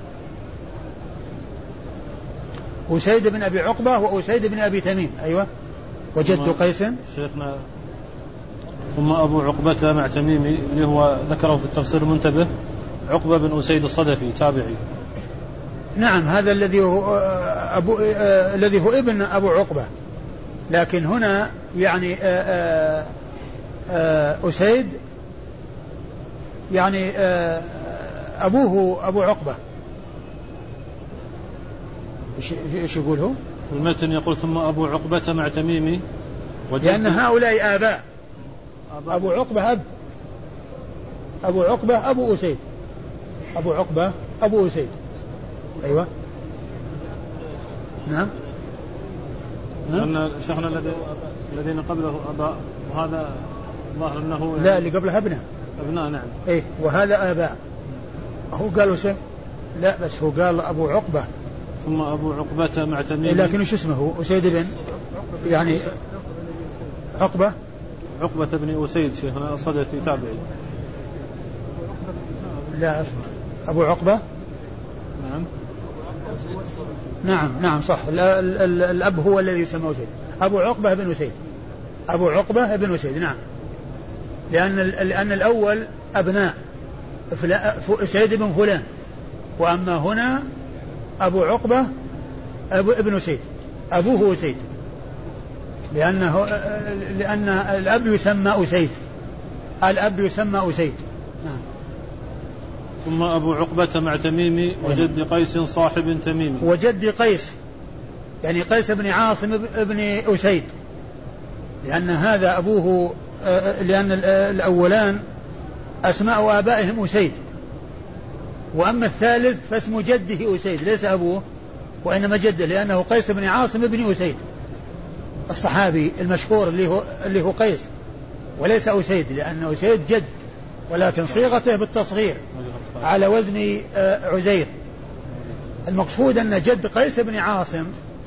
أسيد بن أبي عقبة وأسيد بن أبي تميم. أيوة. وجد قيس شيخنا. ثم أبو عقبة مع تميمي اللي هو ذكره في التفسير المنتبه عقبة بن أسيد الصدفي تابعي. نعم، هذا الذي هو أبو آه الذي هو ابن أبو عقبة، لكن هنا يعني آه آه أسيد يعني آه أبوه أبو عقبة. إيش يقول هو؟ المتن يقول ثم أبو عقبة مع تميمي لأن هؤلاء آباء. أبو عقبة أب، أبو عقبة أبو أسيد، أبو عقبة أبو أسيد. أيوة. نعم. لأن شيخنا الذين قبله أباء، وهذا ظاهر أنه يعني لا، اللي قبله أبناء. أبناء نعم. إيه، وهذا آباء. هو قال أسيد، لا بس هو قال أبو عقبة. ثم أبو عقبة مع تميمي. إيه، لكن وش اسمه؟ أسيد بن يعني عقبة، عقبة بن أسيد شيخنا الصدفي تابعي. لا أسمع. أبو عقبة. نعم نعم نعم صح. ال ال ال الأب هو الذي يسمى أسيد، أبو عقبة بن أسيد، أبو عقبة بن أسيد. نعم، لأن لأن الأول أبناء أسيد بن فلان، وأما هنا أبو عقبة أبو ابن أسيد، أبوه أسيد، لأنه لأن الأب يسمى أسيد، الأب يسمى أسيد. نعم. ثم أبو عقبة مع تميمي وجد قيس صاحب تميمي. وجد قيس يعني قيس بن عاصم ابن أسيد، لأن هذا أبوه، لأن الأولان أسماء آبائهم أسيد، وأما الثالث فاسم جده أسيد ليس أبوه وإنما جده، لأنه قيس بن عاصم ابن أسيد الصحابي المشهور اللي هو اللي هو قيس، وليس أسيد، لأن أسيد جد ولكن صيغته بالتصغير على وزن عزير. المقصود أن جد قيس بن عاصم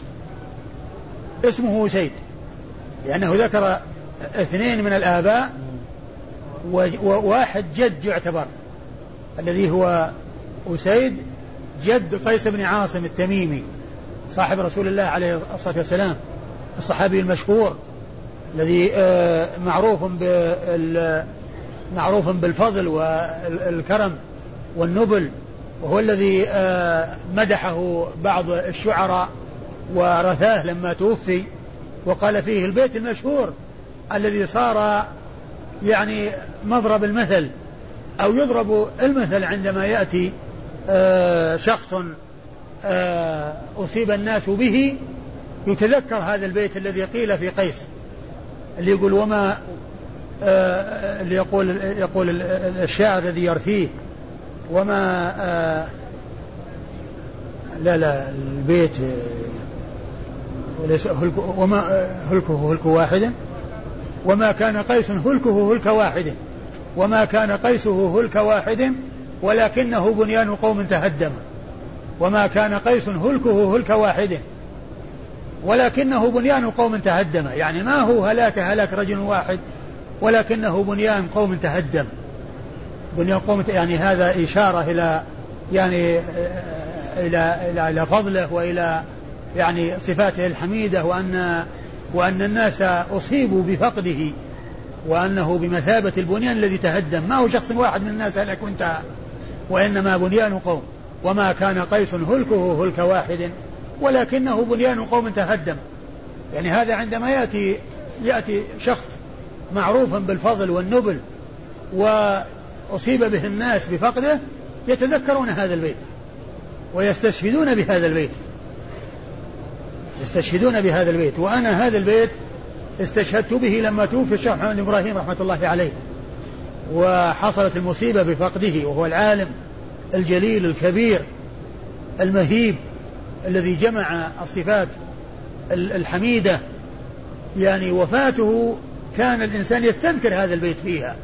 اسمه أسيد، لأنه ذكر اثنين من الآباء وواحد جد يعتبر، الذي هو أسيد جد قيس بن عاصم التميمي صاحب رسول الله عليه الصلاة والسلام، الصحابي المشهور الذي معروف معروف بالفضل والكرم والنبل، وهو الذي مدحه بعض الشعراء ورثاه لما توفي، وقال فيه البيت المشهور الذي صار يعني مضرب المثل أو يضرب المثل عندما يأتي شخص أصيب الناس به، يتذكر هذا البيت الذي قيل في قيس، اللي يقول وما اللي يقول يقول الشاعر الذي يرثيه وما لا لا البيت وليس وما هلكه هلك واحد، وما كان قيس هلكه هلك واحد، وما كان قيسه هلك واحد ولكنه بنيان قوم تهدم، وما كان قيس هلكه هلك واحد ولكنه بنيان قوم تهدم، يعني ما هو هلاك هلاك رجل واحد ولكنه بنيان قوم تهدم، بنيان قوم يعني هذا إشارة إلى يعني إلى إلى إلى فضله وإلى يعني صفاته الحميدة، وأن وأن الناس أصيبوا بفقده، وأنه بمثابة البنيان الذي تهدم، ما هو شخص واحد من الناس هلك وانتهى، وإنما بنيان قوم، وما كان قيس هلكه هلك واحد ولكنه بنيان قوم تهدم. يعني هذا عندما يأتي يأتي شخص معروفا بالفضل والنبل أصيب به الناس بفقده يتذكرون هذا البيت ويستشهدون بهذا البيت يستشهدون بهذا البيت وأنا هذا البيت استشهدت به لما توفي الشيخ محمد إبراهيم رحمة الله عليه وحصلت المصيبة بفقده، وهو العالم الجليل الكبير المهيب الذي جمع الصفات الحميدة. يعني وفاته كان الإنسان يستذكر هذا البيت فيها.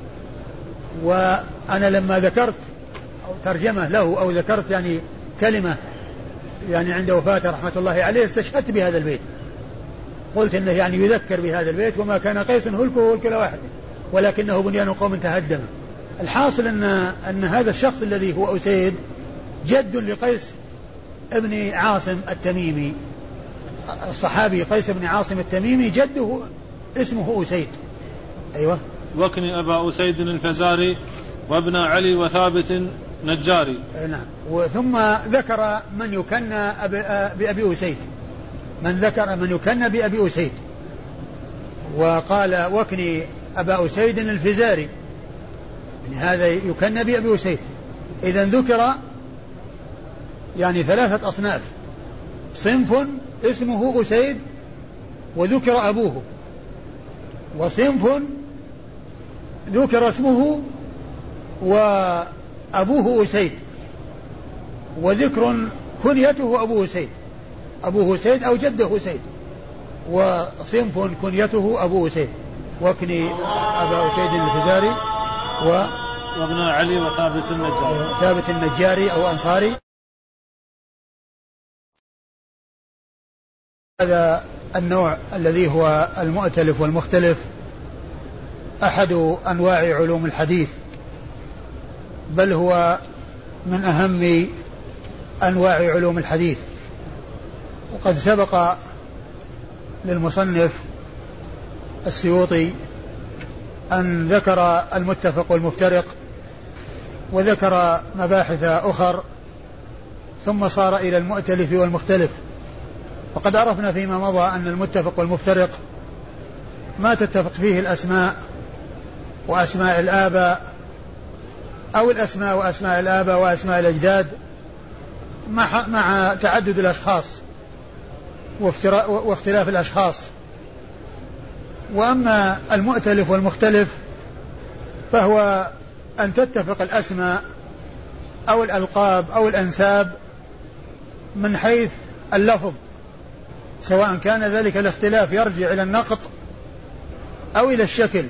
وأنا لما ذكرت أو ترجمة له أو ذكرت يعني كلمة يعني عند وفاته رحمة الله عليه استشهدت بهذا البيت، قلت إنه يعني يذكر بهذا البيت وما كان قيس هلكه هلك واحد ولكنه بنيان قوم تهدم. الحاصل أن, أن هذا الشخص الذي هو أسيد جد لقيس ابن عاصم التميمي، الصحابي قيس بن عاصم التميمي جده اسمه أسيد. أيوة. وكني أبا أسيد الفزاري وابن علي وثابت نجاري. نعم. وثم ذكر من يكنى بأبي أسيد، من ذكر من يكنى بأبي أسيد وقال وكني أبا أسيد الفزاري، يعني هذا يكنى بأبي أسيد. إذن ذكر يعني ثلاثة أصناف، صنف اسمه أسيد وذكر أبوه، وصنف ذكر اسمه وأبوه أسيد وذكر كنيته أبو أسيد أبوه أسيد أو جده أسيد، وصنف كنيته أبو أسيد وكني أبا أسيد الفزاري و وابن علي وثابت النجاري ثابت النجاري أو أنصاري. هذا النوع الذي هو المؤتلف والمختلف أحد أنواع علوم الحديث، بل هو من أهم أنواع علوم الحديث. وقد سبق للمصنف السيوطي أن ذكر المتفق والمفترق وذكر مباحث أخر ثم صار إلى المؤتلف والمختلف. وقد عرفنا فيما مضى أن المتفق والمفترق ما تتفق فيه الأسماء وأسماء الآباء أو الأسماء وأسماء الآباء وأسماء الأجداد مع, مع تعدد الأشخاص واختلاف الأشخاص. وأما المؤتلف والمختلف فهو أن تتفق الأسماء أو الألقاب أو الأنساب من حيث اللفظ، سواء كان ذلك الاختلاف يرجع إلى النقط أو إلى الشكل،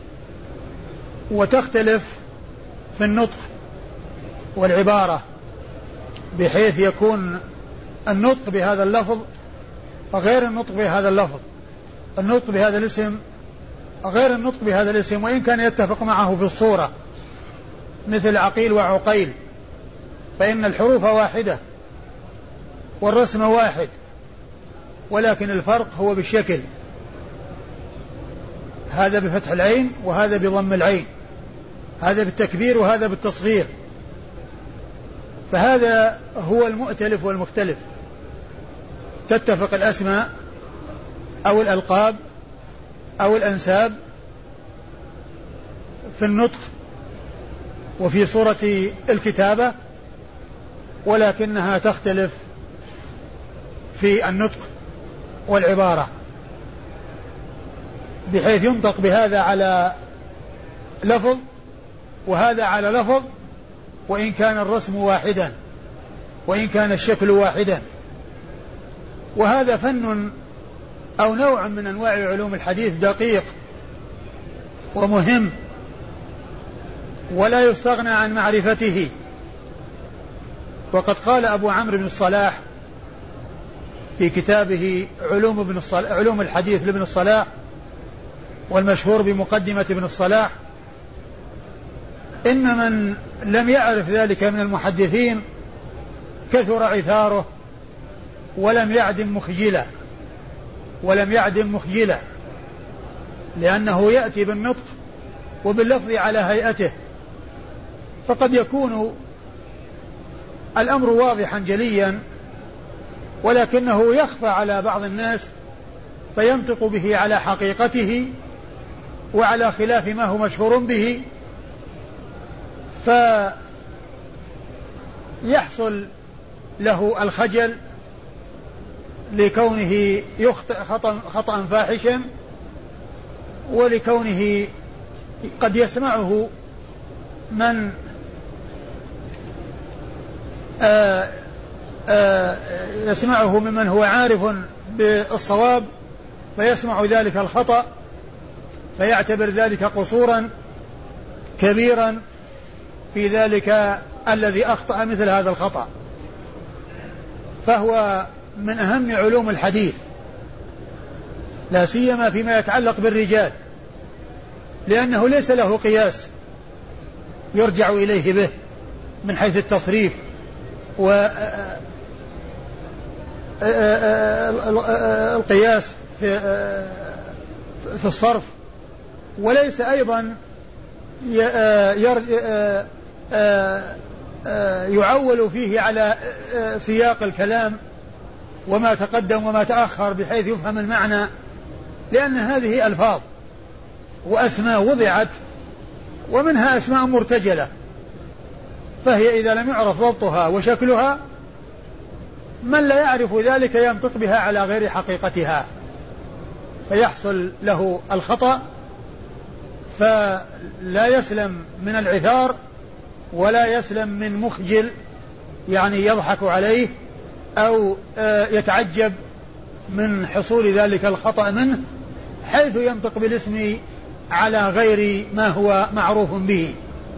وتختلف في النطق والعبارة بحيث يكون النطق بهذا اللفظ غير النطق بهذا اللفظ، النطق بهذا الاسم غير النطق بهذا الاسم، وإن كان يتفق معه في الصورة مثل عقيل وعقيل، فإن الحروف واحدة والرسم واحد، ولكن الفرق هو بالشكل، هذا بفتح العين وهذا بضم العين، هذا بالتكبير وهذا بالتصغير. فهذا هو المؤتلف والمختلف، تتفق الأسماء أو الألقاب أو الأنساب في النطق وفي صورة الكتابة، ولكنها تختلف في النطق والعبارة، بحيث ينطق بهذا على لفظ وهذا على لفظ، وإن كان الرسم واحدا وإن كان الشكل واحدا. وهذا فن أو نوع من أنواع علوم الحديث دقيق ومهم ولا يستغنى عن معرفته. وقد قال أبو عمرو بن الصلاح في كتابه علوم, ابن الصلاح علوم الحديث لابن الصلاح، والمشهور بمقدمة ابن الصلاح: إن من لم يعرف ذلك من المحدثين كثر عثاره ولم يعدم مخجلا ولم يعدم مخجلا لأنه يأتي بالنطق وباللفظ على هيئته، فقد يكون الأمر واضحا جليا ولكنه يخفى على بعض الناس فينطق به على حقيقته وعلى خلاف ما هو مشهور به، فيحصل له الخجل لكونه يخطئ خطأ, خطأ فاحشا، ولكونه قد يسمعه من آآ آآ يسمعه ممن هو عارف بالصواب فيسمع ذلك الخطأ فيعتبر ذلك قصورا كبيرا في ذلك الذي أخطأ مثل هذا الخطأ. فهو من أهم علوم الحديث، لا سيما فيما يتعلق بالرجال، لأنه ليس له قياس يرجع إليه به من حيث التصريف والقياس في في الصرف، وليس أيضا يعول فيه على سياق الكلام وما تقدم وما تأخر بحيث يفهم المعنى، لأن هذه ألفاظ وأسماء وضعت ومنها أسماء مرتجلة، فهي إذا لم يعرف ضبطها وشكلها من لا يعرف ذلك ينطق بها على غير حقيقتها فيحصل له الخطأ، فلا يسلم من العثار ولا يسلم من مخجل يعني يضحك عليه أو يتعجب من حصول ذلك الخطأ منه حيث ينطق بالاسم على غير ما هو معروف به.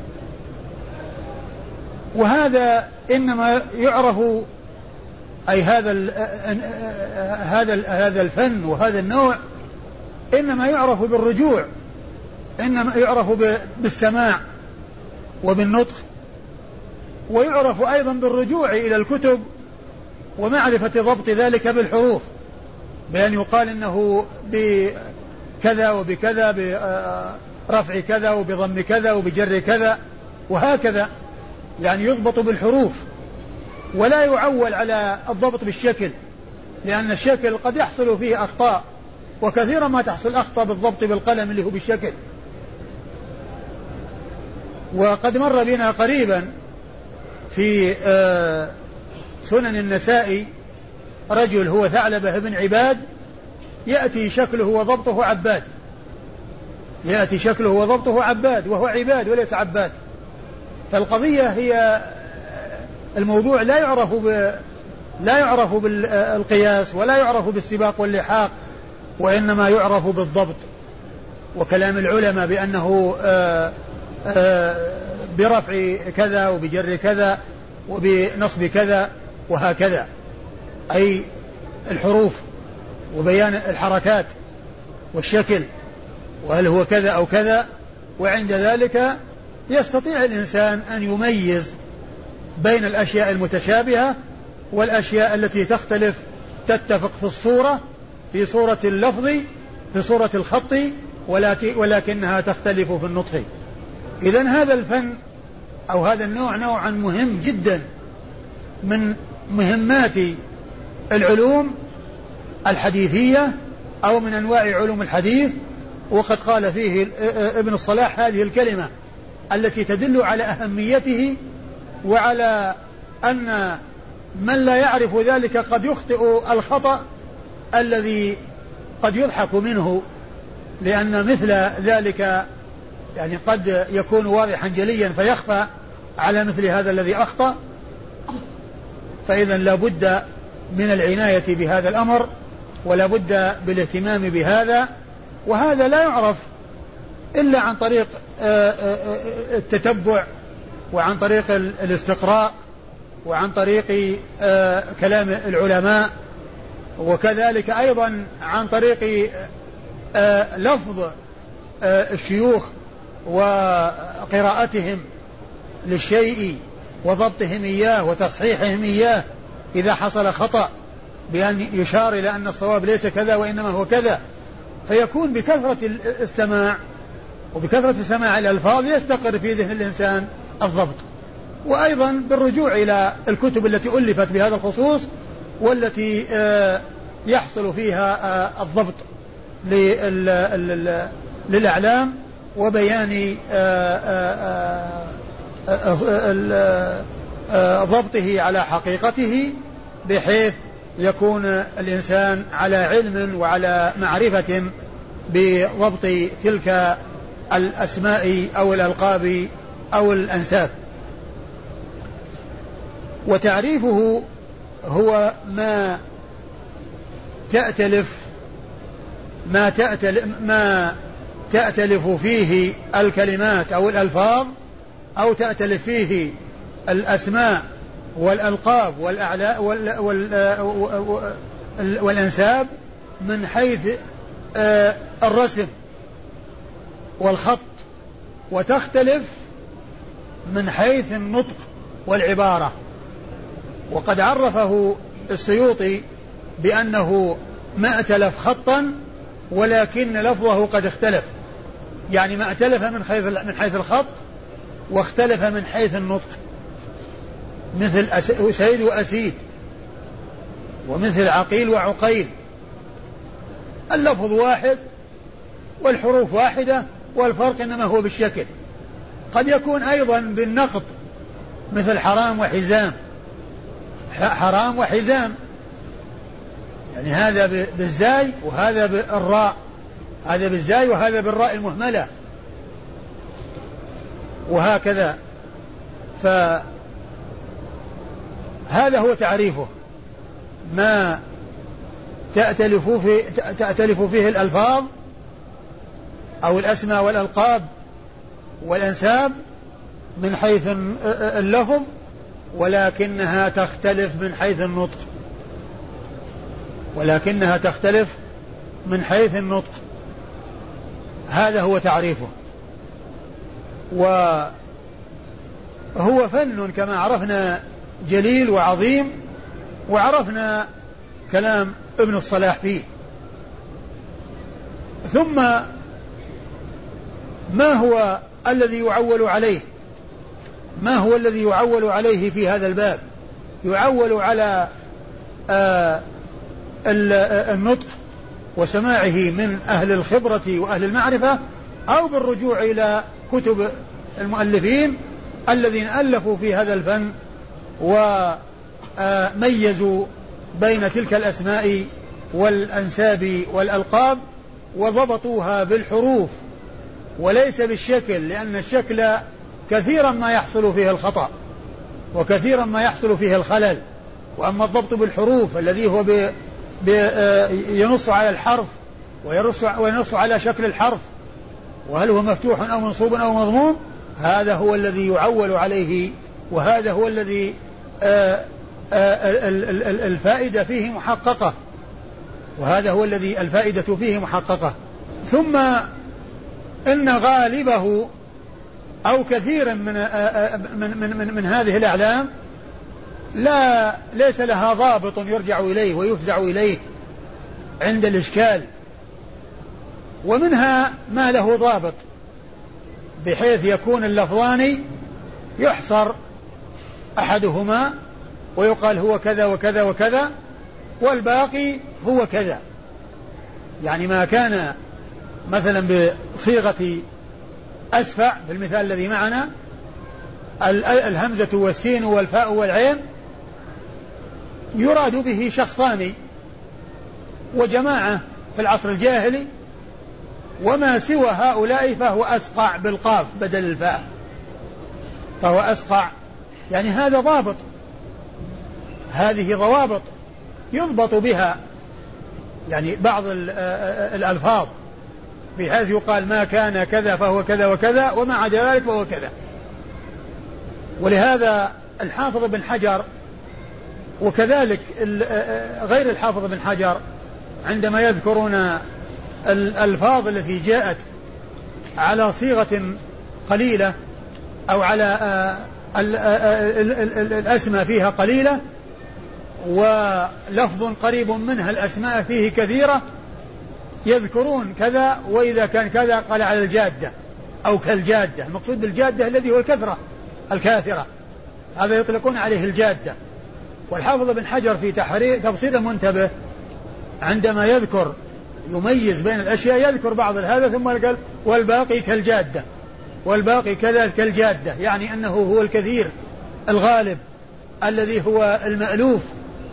وهذا إنما يعرف أي هذا هذا هذا الفن وهذا النوع إنما يعرف بالرجوع، إنما يعرف بالسماع وبالنطق، ويعرف أيضا بالرجوع إلى الكتب ومعرفة ضبط ذلك بالحروف، بأن يقال إنه بكذا وبكذا برفع كذا وبضم كذا وبجر كذا وهكذا، يعني يضبط بالحروف ولا يعول على الضبط بالشكل، لأن الشكل قد يحصل فيه أخطاء، وكثيرا ما تحصل أخطاء بالضبط بالقلم اللي هو بالشكل. وقد مر بنا قريبا في سنن النسائي رجل هو ثعلبة بن عباد يأتي شكله وضبطه عباد، يأتي شكله وضبطه عباد وهو عباد وليس عباد. فالقضية هي الموضوع لا يعرف ب... لا يعرف بالقياس ولا يعرف بالسباق واللحاق، وإنما يعرف بالضبط. وكلام العلماء بأنه آآ آآ برفع كذا وبجر كذا وبنصب كذا وهكذا، أي الحروف وبيان الحركات والشكل وهل هو كذا أو كذا، وعند ذلك يستطيع الإنسان أن يميز بين الأشياء المتشابهة والأشياء التي تختلف تتفق في الصورة في صورة اللفظ في صورة الخط ولكنها تختلف في النطق. إذن هذا الفن أو هذا النوع نوعا مهم جدا من مهمات العلوم الحديثية أو من أنواع علوم الحديث. وقد قال فيه ابن الصلاح هذه الكلمة التي تدل على أهميته وعلى أن من لا يعرف ذلك قد يخطئ الخطأ الذي قد يضحك منه، لأن مثل ذلك يعني قد يكون واضحا جليا فيخفى على مثل هذا الذي أخطأ. فإذا لا بد من العناية بهذا الأمر ولا بد بالاهتمام بهذا، وهذا لا يعرف إلا عن طريق التتبع وعن طريق الاستقراء وعن طريق كلام العلماء، وكذلك أيضا عن طريق لفظ الشيوخ وقراءتهم للشيء وضبطهم إياه وتصحيحهم إياه إذا حصل خطأ، بأن يشار إلى أن الصواب ليس كذا وإنما هو كذا، فيكون بكثرة السماع وبكثرة سماع الألفاظ يستقر في ذهن الإنسان الضبط. وأيضا بالرجوع إلى الكتب التي ألفت بهذا الخصوص والتي يحصل فيها الضبط للأعلام وبيان ضبطه على حقيقته، بحيث يكون الإنسان على علم وعلى معرفة بضبط تلك الأسماء أو الألقاب أو الأنساب. وتعريفه هو ما تأتلف ما تأتلف, ما تأتلف فيه الكلمات أو الألفاظ، أو تأتلف فيه الأسماء والألقاب والأعلاء وال وال والأنساب من حيث الرسم والخط، وتختلف من حيث النطق والعبارة. وقد عرفه السيوطي بأنه ما ائتلف خطا ولكن لفظه قد اختلف، يعني ما ائتلف من حيث من حيث الخط واختلف من حيث النطق، مثل أسيد وأسيد، ومثل عقيل وعقيل، اللفظ واحد والحروف واحدة، والفرق إنما هو بالشكل. قد يكون أيضا بالنقط، مثل حرام وحزام، حرام وحزام، يعني هذا بالزاي وهذا بالراء، هذا بالزاي وهذا بالراء المهملة، وهكذا. فهذا هو تعريفه، ما تأتلف فيه, تأتلف فيه الألفاظ أو الأسماء والألقاب والأنساب من حيث اللفظ، ولكنها تختلف من حيث النطق ولكنها تختلف من حيث النطق هذا هو تعريفه. وهو فن كما عرفنا جليل وعظيم، وعرفنا كلام ابن الصلاح فيه. ثم ما هو الذي يعول عليه ما هو الذي يعول عليه في هذا الباب؟ يعول على آه النطق وسماعه من أهل الخبرة وأهل المعرفة، أو بالرجوع إلى كتب المؤلفين الذين ألفوا في هذا الفن وميزوا بين تلك الأسماء والأنساب والألقاب وضبطوها بالحروف وليس بالشكل، لأن الشكل كثيرا ما يحصل فيه الخطأ وكثيرا ما يحصل فيه الخلل. وأما الضبط بالحروف الذي هو ب ينص على الحرف وينص على شكل الحرف، وهل هو مفتوح أو منصوب أو مضموم، هذا هو الذي يعول عليه، وهذا هو الذي الفائدة فيه محققة وهذا هو الذي الفائدة فيه محققة. ثم إن غالبه أو كثيرا من من من من, من هذه الأعلام لا ليس لها ضابط يرجع إليه ويفزع إليه عند الإشكال، ومنها ما له ضابط بحيث يكون اللفظان يحصر أحدهما ويقال هو كذا وكذا وكذا، والباقي هو كذا. يعني ما كان مثلا بصيغة أسفع في المثال الذي معنا، الهمزة والسين والفاء والعين، يراد به شخصان وجماعة في العصر الجاهلي، وما سوى هؤلاء فهو أسقع بالقاف بدل الفاء، فهو أسقع. يعني هذا ضابط، هذه ضوابط يضبط بها يعني بعض الألفاظ، بحيث يقال ما كان كذا فهو كذا وكذا، وما عدا ذلك فهو كذا. ولهذا الحافظ بن حجر وكذلك غير الحافظ بن حجر عندما يذكرون الألفاظ التي جاءت على صيغة قليلة أو على الأسماء فيها قليلة ولفظ قريب منها الأسماء فيه كثيرة، يذكرون كذا، وإذا كان كذا قال على الجادة أو كالجادة. المقصود بالجادة الذي هو الكثرة الكاثرة، هذا يطلقون عليه الجادة. والحافظ بن حجر في تحرير تفسير المنتبه عندما يذكر يميز بين الأشياء يذكر بعض هذا ثم قال والباقي كالجادة، والباقي كذلك كالجادة، يعني أنه هو الكثير الغالب الذي هو المألوف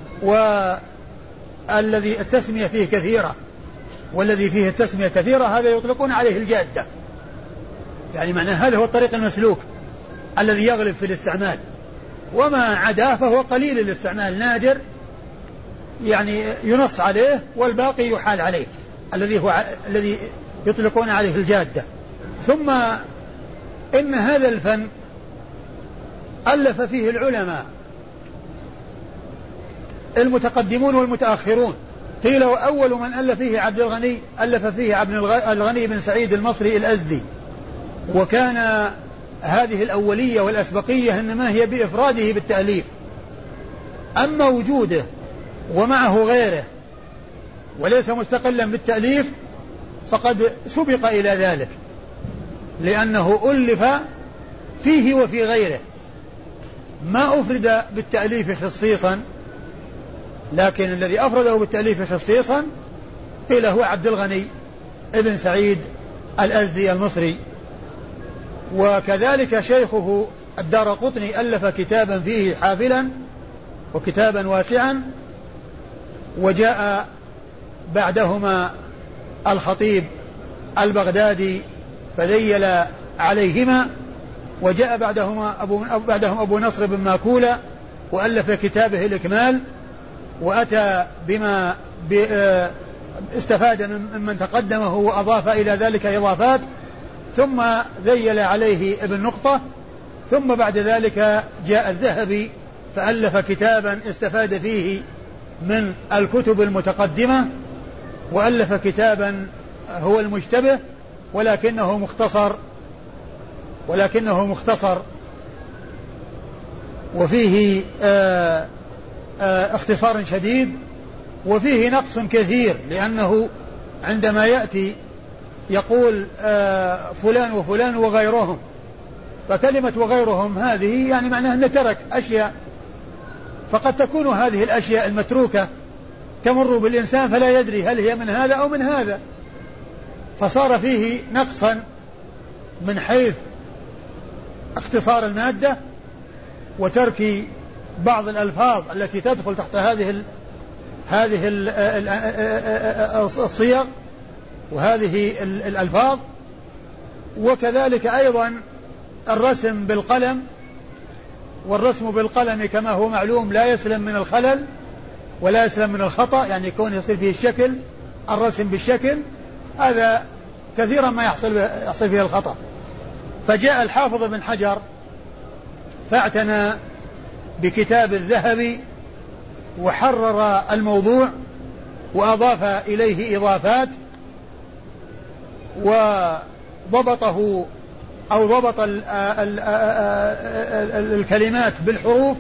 والذي التسمية فيه كثيرة، والذي فيه التسمية كثيرة هذا يطلقون عليه الجادة، يعني معنى هذا هو الطريق المسلوك الذي يغلب في الاستعمال، وما عداه فهو قليل الاستعمال نادر، يعني ينص عليه والباقي يحال عليه، الذي هو الذي يطلقون عليه الجادة. ثم إن هذا الفن ألف فيه العلماء المتقدمون والمتأخرون. قيل وأول من ألف فيه عبد الغني ألف فيه عبد الغني بن سعيد المصري الأزدي، وكان هذه الأولية والأسبقية إنما هي بإفراده بالتأليف، أما وجوده ومعه غيره وليس مستقلا بالتأليف فقد سبق إلى ذلك، لأنه ألف فيه وفي غيره، ما أفرد بالتأليف خصيصا، لكن الذي أفرده بالتأليف خصيصا قيل هو عبد الغني ابن سعيد الأزدي المصري. وكذلك شيخه الدارقطني ألف كتابا فيه حافلا وكتابا واسعا، وجاء بعدهما الخطيب البغدادي فذيل عليهما، وجاء بعدهما أبو بعدهم أبو نصر بن ماكولة وألف كتابه الإكمال، وأتى بما استفاد ممن تقدمه وأضاف إلى ذلك إضافات، ثم ذيل عليه ابن نقطة، ثم بعد ذلك جاء الذهبي فألف كتابا استفاد فيه من الكتب المتقدمة، وألف كتابا هو المشتبه ولكنه مختصر ولكنه مختصر وفيه آآ آآ اختصار شديد وفيه نقص كثير، لأنه عندما يأتي يقول فلان وفلان وغيرهم، فكلمة وغيرهم هذه يعني معناها أنه ترك أشياء، فقد تكون هذه الأشياء المتروكة تمر بالإنسان فلا يدري هل هي من هذا أو من هذا، فصار فيه نقصا من حيث اختصار المادة وترك بعض الألفاظ التي تدخل تحت هذه ال هذه الصيغ وهذه الألفاظ. وكذلك أيضا الرسم بالقلم، والرسم بالقلم كما هو معلوم لا يسلم من الخلل ولا يسلم من الخطأ، يعني يكون يصير فيه الشكل، الرسم بالشكل هذا كثيرا ما يحصل يحصل فيه الخطأ. فجاء الحافظ بن حجر فاعتنى بكتاب الذهبي وحرر الموضوع وأضاف إليه إضافات وضبطه أو ضبط ال ال ال الكلمات بالحروف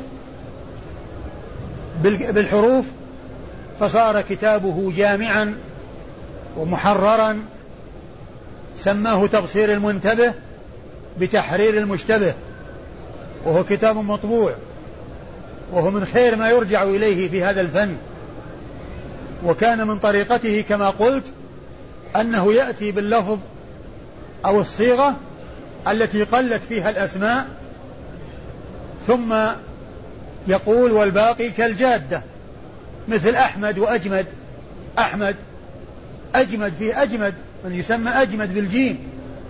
بالحروف فصار كتابه جامعا ومحررا، سماه تبصير المنتبه بتحرير المشتبه، وهو كتاب مطبوع وهو من خير ما يرجع إليه في هذا الفن. وكان من طريقته كما قلت أنه يأتي باللفظ أو الصيغة التي قلت فيها الأسماء ثم يقول والباقي كالجادة، مثل أحمد وأجمد، أحمد أجمد فيه أجمد من يسمى أجمد بالجيم،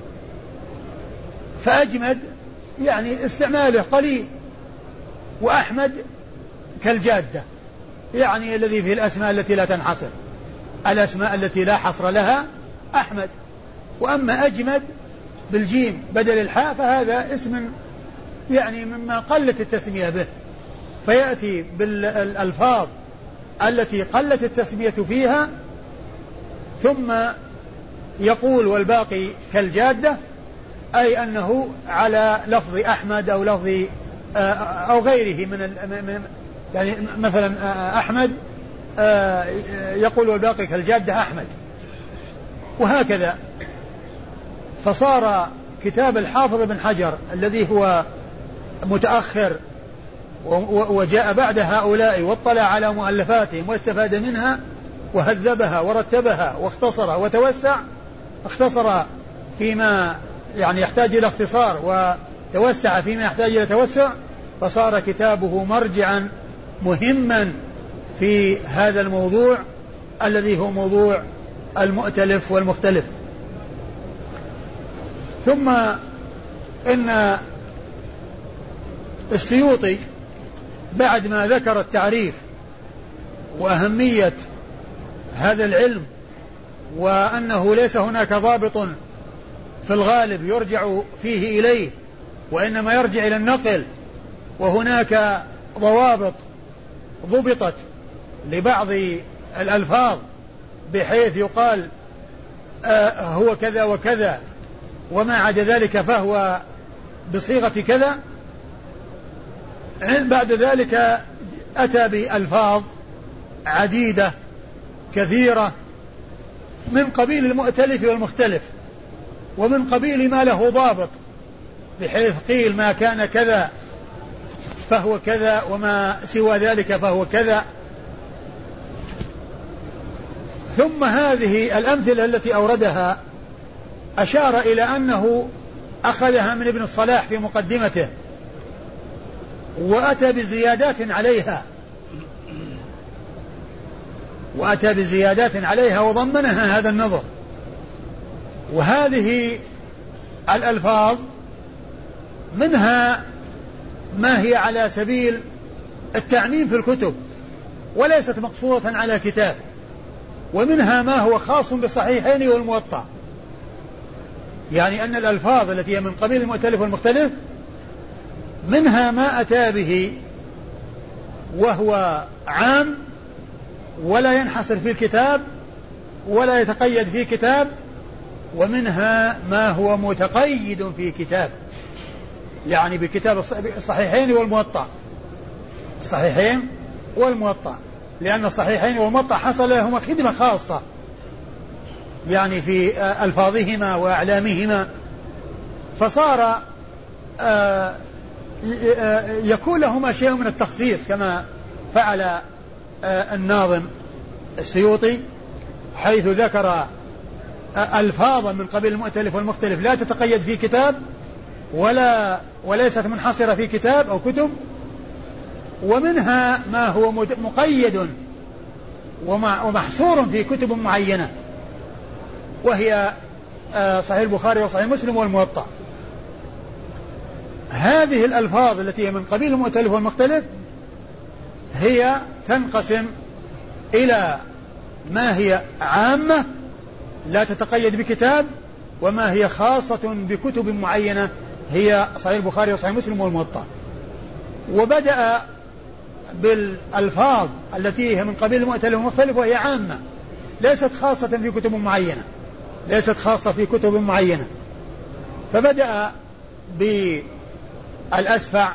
فأجمد يعني استعماله قليل، وأحمد كالجادة يعني الذي فيه الأسماء التي لا تنحصر، الأسماء التي لا حصر لها أحمد. وأما أجمد بالجيم بدل الحاء فهذا اسم يعني مما قلت التسمية به، فيأتي بالألفاظ التي قلت التسمية فيها ثم يقول والباقي كالجادة، أي أنه على لفظ أحمد أو لفظ أو غيره من يعني مثلا أحمد يقول والباقي كالجادة أحمد، وهكذا. فصار كتاب الحافظ بن حجر الذي هو متأخر وجاء بعد هؤلاء واطلع على مؤلفاتهم واستفاد منها وهذبها ورتبها واختصر وتوسع، اختصر فيما يعني يحتاج إلى اختصار وتوسع فيما يحتاج إلى توسع، فصار كتابه مرجعا مهما في هذا الموضوع الذي هو موضوع المؤتلف والمختلف. ثم إن السيوطي بعد ما ذكر التعريف وأهمية هذا العلم وأنه ليس هناك ضابط في الغالب يرجع فيه إليه وإنما يرجع إلى النقل، وهناك ضوابط ضبطت لبعض الألفاظ بحيث يقال آه هو كذا وكذا وما عدا ذلك فهو بصيغة كذا. بعد ذلك أتى بألفاظ عديدة كثيرة من قبيل المؤتلف والمختلف ومن قبيل ما له ضابط، بحيث قيل ما كان كذا فهو كذا وما سوى ذلك فهو كذا. ثم هذه الأمثلة التي أوردها أشار إلى أنه أخذها من ابن الصلاح في مقدمته وأتى بزيادات عليها وأتى بزيادات عليها وضمنها هذا النظر. وهذه الألفاظ منها ما هي على سبيل التعميم في الكتب وليست مقصورة على كتاب، ومنها ما هو خاص بالصحيحين والموطأ، يعني أن الألفاظ التي هي من قبيل المؤتلف والمختلف منها ما أتى به وهو عام ولا ينحصر في الكتاب ولا يتقيد في كتاب، ومنها ما هو متقيد في كتاب، يعني بكتاب الصحيحين والموطأ، الصحيحين والموطأ، لأن الصحيحين والموطأ حصل لهما خدمة خاصة يعني في ألفاظهما وأعلامهما، فصار يكون لهما شيء من التخصيص كما فعل الناظم السيوطي، حيث ذكر ألفاظا من قبيل المؤتلف والمختلف لا تتقيد في كتاب ولا وليست منحصرة في كتاب أو كتب، ومنها ما هو مقيد ومحصور في كتب معينة، وهي صحيح البخاري وصحيح مسلم والموطأ. هذه الألفاظ التي هي من قبيل المؤتلف والمختلف هي تنقسم إلى ما هي عامة لا تتقيد بكتاب، وما هي خاصة بكتب معينة هي صحيح البخاري وصحيح مسلم والموطأ. وبدأ بالألفاظ التي هي من قبيل المؤتلف والمختلف وهي عامة ليست خاصة في كتب معينة ليست خاصة في كتب معينة فبدأ بالأسفع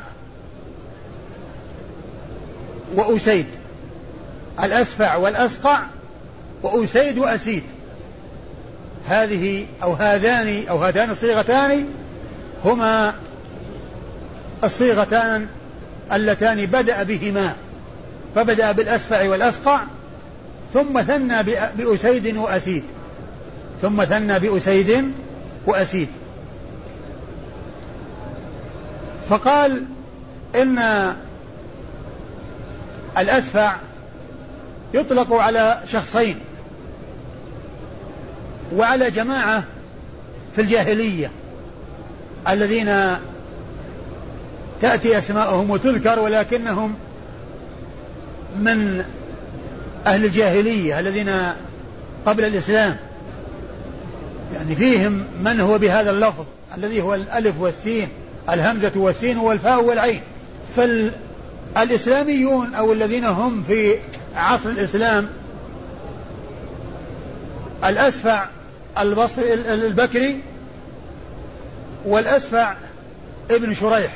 وأسيد، الأسفع والأسقع وأسيد وأسيد، هذه أو هذان أو هاتان الصيغتان هما الصيغتان اللتان بدأ بهما، فبدأ بالأسفع والأسقع ثم ثنى بأسيد وأسيد ثم ثنى بأسيد وأسيد. فقال إن الأسفع يطلق على شخصين وعلى جماعة في الجاهلية الذين تأتي أسماءهم وتذكر ولكنهم من أهل الجاهلية الذين قبل الإسلام، يعني فيهم من هو بهذا اللفظ الذي هو الألف والسين، الهمزة والسين والفاء والعين. فالإسلاميون أو الذين هم في عصر الإسلام الأسفع البصري البكري والأسفع ابن شريح،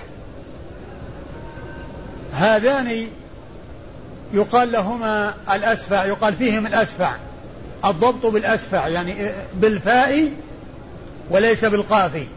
هذان يقال لهما الأسفع، يقال فيهم الأسفع، الضبط بالأسفع يعني بالفاء وليس بالقاف.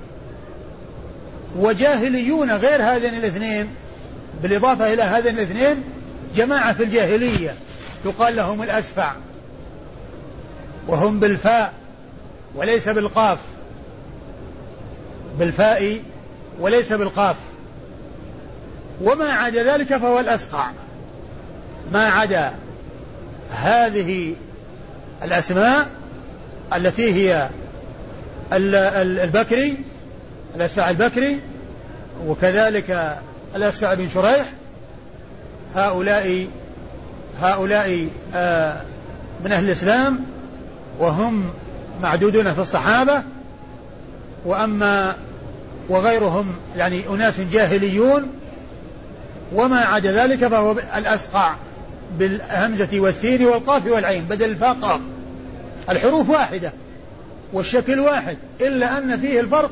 وجاهليون غير هذين الاثنين بالإضافة إلى هذين الاثنين جماعة في الجاهلية يقال لهم الأسفع وهم بالفاء وليس بالقاف. بالفاء وليس بالقاف. وما عدا ذلك فهو الأسقع. ما عدا هذه الأسماء التي هي البكري، الأسفع البكري، وكذلك الأسفع بن شريح، هؤلاء هؤلاء آه من أهل الإسلام وهم معدودون في الصحابة. وأما وغيرهم يعني أناس جاهليون. وما عدا ذلك فهو الأسقع بالهمزة والسين والقاف والعين بدل الفاء قاف. الحروف واحدة والشكل واحد، إلا أن فيه الفرق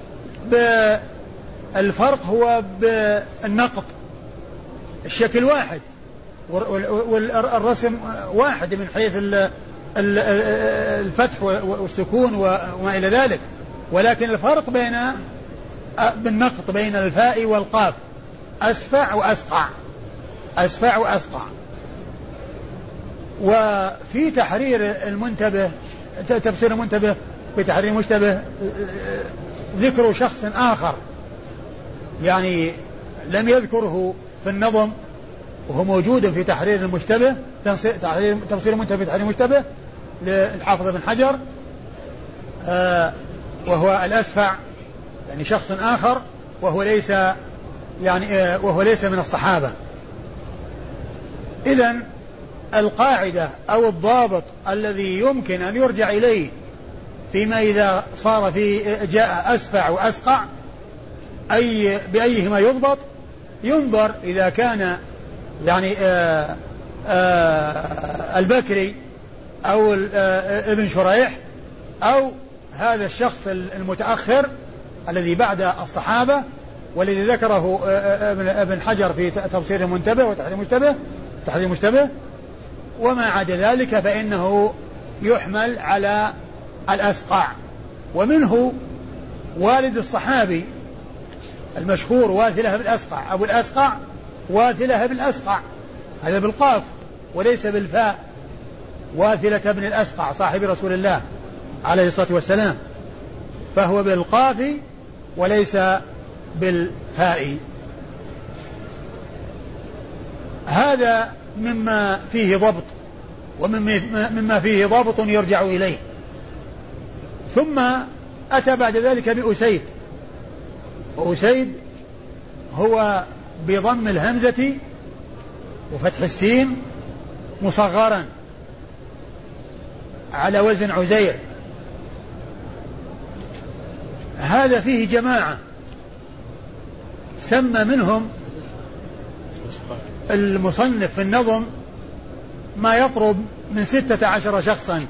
بالفرق هو بالنقط. الشكل واحد والرسم واحد من حيث الفتح والسكون وما إلى ذلك، ولكن الفرق بين بالنقط بين الفاء والقاف. أسفع وأسقع، أسفع وأسقع. وفي تحرير المنتبه، تفسير المنتبه بتحرير المشتبه، ذكر شخص آخر يعني لم يذكره في النظم وهو موجود في تحرير المشتبه، تفسير المنتبه بتحرير المشتبه للحافظ بن حجر، وهو الأسفع يعني شخص آخر وهو ليس يعني وهو ليس من الصحابة. إذن القاعدة أو الضابط الذي يمكن أن يرجع إليه فيما إذا صار في جاء أسفع وأسقع أي بأيهما يضبط، ينظر إذا كان يعني آآ آآ البكري أو ابن شريح أو هذا الشخص المتأخر الذي بعد الصحابة والذي ذكره ابن حجر في تفسير المنتبه وتحرير المشتبه تحرير المشتبه. وما عدا ذلك فإنه يحمل على الأسقع. ومنه والد الصحابي المشهور واثلة بالأسقع، أبو الأسقع واثلة بالأسقع، هذا بالقاف وليس بالفاء، واثلة بن الأسقع صاحب رسول الله عليه الصلاة والسلام، فهو بالقاف وليس بالفاء. هذا مما فيه ضبط ومما فيه ضابط يرجع إليه. ثم أتى بعد ذلك بأسيد، وأسيد هو بضم الهمزة وفتح السين مصغرا على وزن عزير. هذا فيه جماعة سمى منهم المصنف في النظم ما يقرب من ستة عشر شخصا،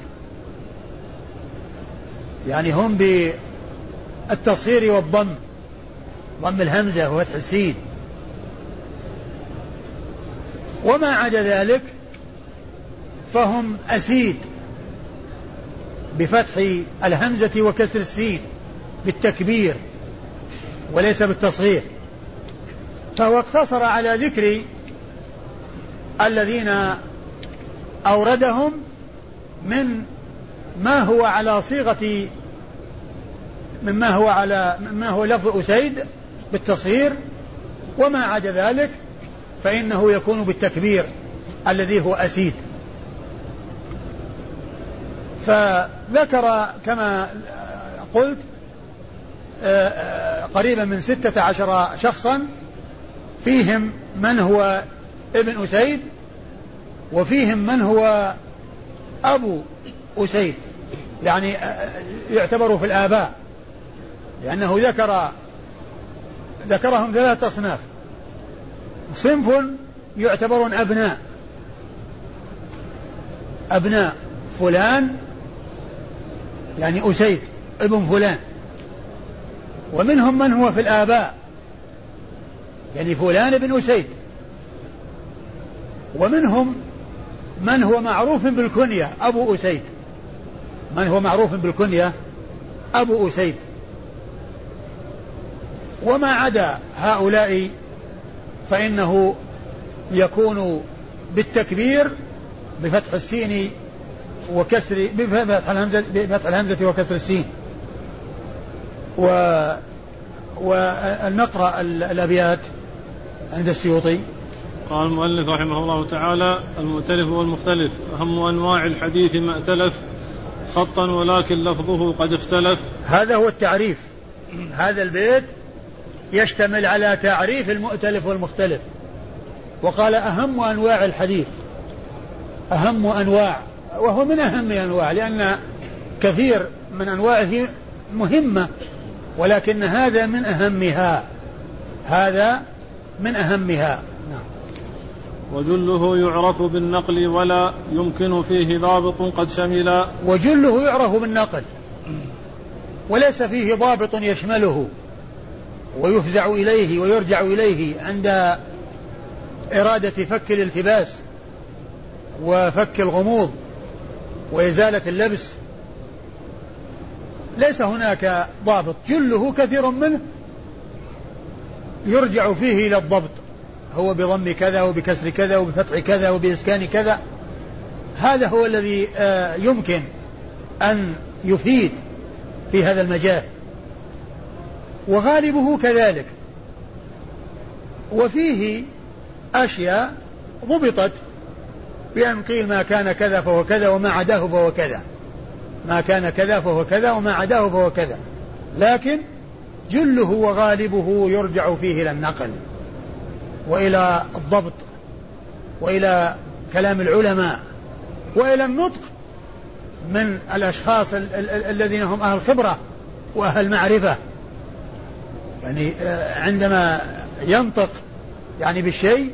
يعني هم بالتصغير والضم، ضم الهمزة وفتح السين. وما عدا ذلك فهم أسيد بفتح الهمزة وكسر السين بالتكبير وليس بالتصغير. فهو اقتصر على ذكر الذين أوردهم من ما هو على صيغة مما هو على مما هو لفظ أسيد بالتصغير. وما عدا ذلك فإنه يكون بالتكبير الذي هو أسيد. فذكر كما قلت قريبا من ستة عشر شخصا، فيهم من هو ابن أسيد وفيهم من هو أبو أسيد، يعني يعتبروا في الآباء، لأنه ذكر ذكرهم ثلاثة أصناف. صنف يعتبرون أبناء أبناء فلان يعني أسيد ابن فلان، ومنهم من هو في الآباء يعني فلان ابن أسيد، ومنهم من هو معروف بالكنية أبو أسيد، من هو معروف بالكنية أبو أسيد. وما عدا هؤلاء فإنه يكون بالتكبير بفتح السين وكسر بفتح الهمزة, بفتح الهمزة وكسر السين. ونقرأ الأبيات عند السيوطي. قال المؤلف رحمه الله تعالى: المؤتلف والمختلف أهم أنواع الحديث ما ائتلف خطا ولكن لفظه قد اختلف. هذا هو التعريف. هذا البيت يشتمل على تعريف المؤتلف والمختلف. وقال أهم أنواع الحديث، أهم أنواع، وهو من أهم أنواع، لأن كثير من أنواعه مهمة، ولكن هذا من أهمها، هذا من أهمها. نعم. وجله يعرف بالنقل ولا يمكن فيه ضابط قد شملا. وجله يعرف بالنقل وليس فيه ضابط يشمله ويفزع إليه ويرجع إليه عند إرادة فك الالتباس وفك الغموض وإزالة اللبس. ليس هناك ضابط، جله كثير منه يرجع فيه إلى الضبط، هو بضم كذا وبكسر كذا وبفتح كذا وبإسكان كذا. هذا هو الذي يمكن أن يفيد في هذا المجال، وغالبه كذلك. وفيه أشياء ضبطت بأن قيل ما كان كذا فهو كذا وما عداه فهو كذا، ما كان كذا فهو كذا وما عداه فهو كذا، لكن جله وغالبه يرجع فيه إلى النقل وإلى الضبط وإلى كلام العلماء وإلى النطق من الأشخاص ال- ال- الذين هم أهل خبرة وأهل معرفة. يعني عندما ينطق يعني بالشيء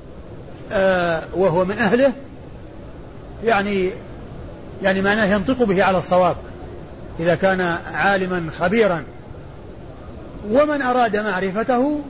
وهو من أهله، يعني يعني معناه ينطق به على الصواب إذا كان عالما خبيرا. ومن أراد معرفته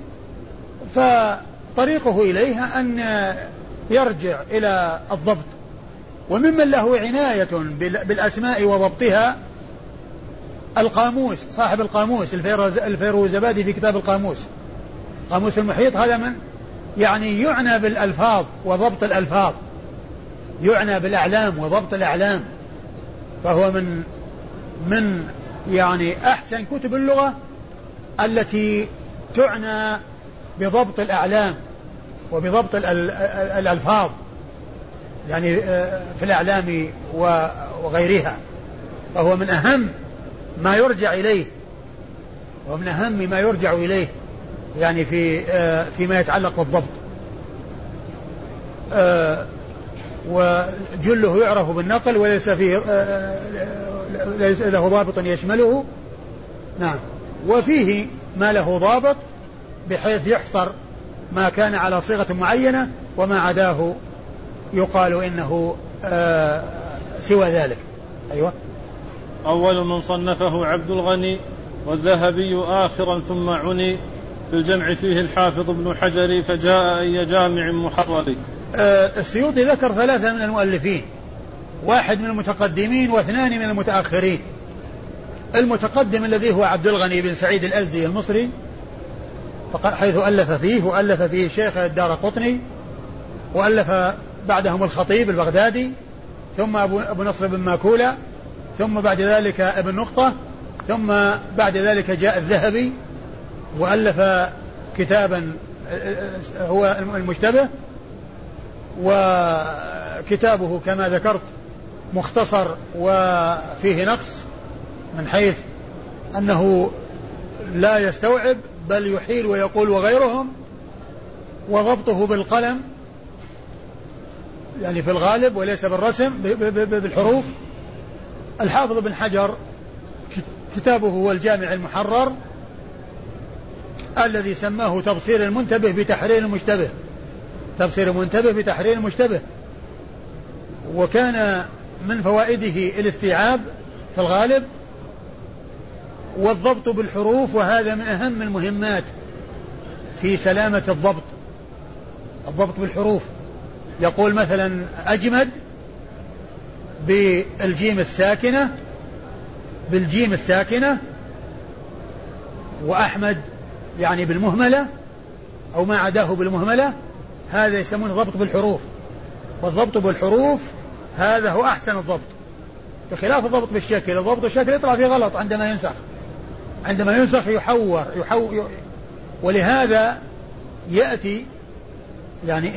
فطريقه إليها أن يرجع إلى الضبط. وممن له عناية بالأسماء وضبطها القاموس، صاحب القاموس الفيروزبادي في كتاب القاموس، قاموس المحيط. هذا من يعني يعنى بالألفاظ وضبط الألفاظ، يعنى بالأعلام وضبط الأعلام، فهو من من يعني أحسن كتب اللغة التي تعنى بضبط الأعلام وبضبط الألفاظ، يعني في الأعلام وغيرها. فهو من أهم ما يرجع إليه، ومن أهم ما يرجع إليه يعني في فيما يتعلق بالضبط. وجله يعرف بالنقل وليس فيه ليس له ضابط يشمله. نعم. وفيه ما له ضابط بحيث يحصر ما كان على صيغة معينة وما عداه يقال إنه سوى ذلك. أيوة. أول من صنفه عبد الغني والذهبي آخرا ثم عني، في الجمع فيه الحافظ ابن حجر فجاء أي جامع محرر. السيوطي ذكر ثلاثة من المؤلفين، واحد من المتقدمين واثنان من المتأخرين. المتقدم الذي هو عبد الغني بن سعيد الأزدي المصري، حيث ألف فيه وألف فيه الشيخ الدارقطني، وألف بعدهم الخطيب البغدادي، ثم أبو نصر بن ماكولة، ثم بعد ذلك ابن نقطة، ثم بعد ذلك جاء الذهبي وألف كتابا هو المشتبه. وكتابه كما ذكرت مختصر وفيه نقص من حيث أنه لا يستوعب بل يحيل ويقول وغيرهم، وضبطه بالقلم يعني في الغالب وليس بالرسم بالحروف. الحافظ بن حجر كتابه هو الجامع المحرر الذي سماه تبصير المنتبه بتحرير المشتبه، تبصير المنتبه بتحرير المشتبه. وكان من فوائده الاستيعاب في الغالب والضبط بالحروف، وهذا من أهم المهمات في سلامة الضبط، الضبط بالحروف. يقول مثلا أجمد بالجيم الساكنة بالجيم الساكنة وأحمد يعني بالمهملة أو ما عداه بالمهملة، هذا يسمونه ضبط بالحروف. والضبط بالحروف هذا هو أحسن الضبط، بخلاف الضبط بالشكل. الضبط بالشكل يطلع فيه غلط عندما ينسخ، عندما ينسخ يحور, يحور ولهذا يأتي يعني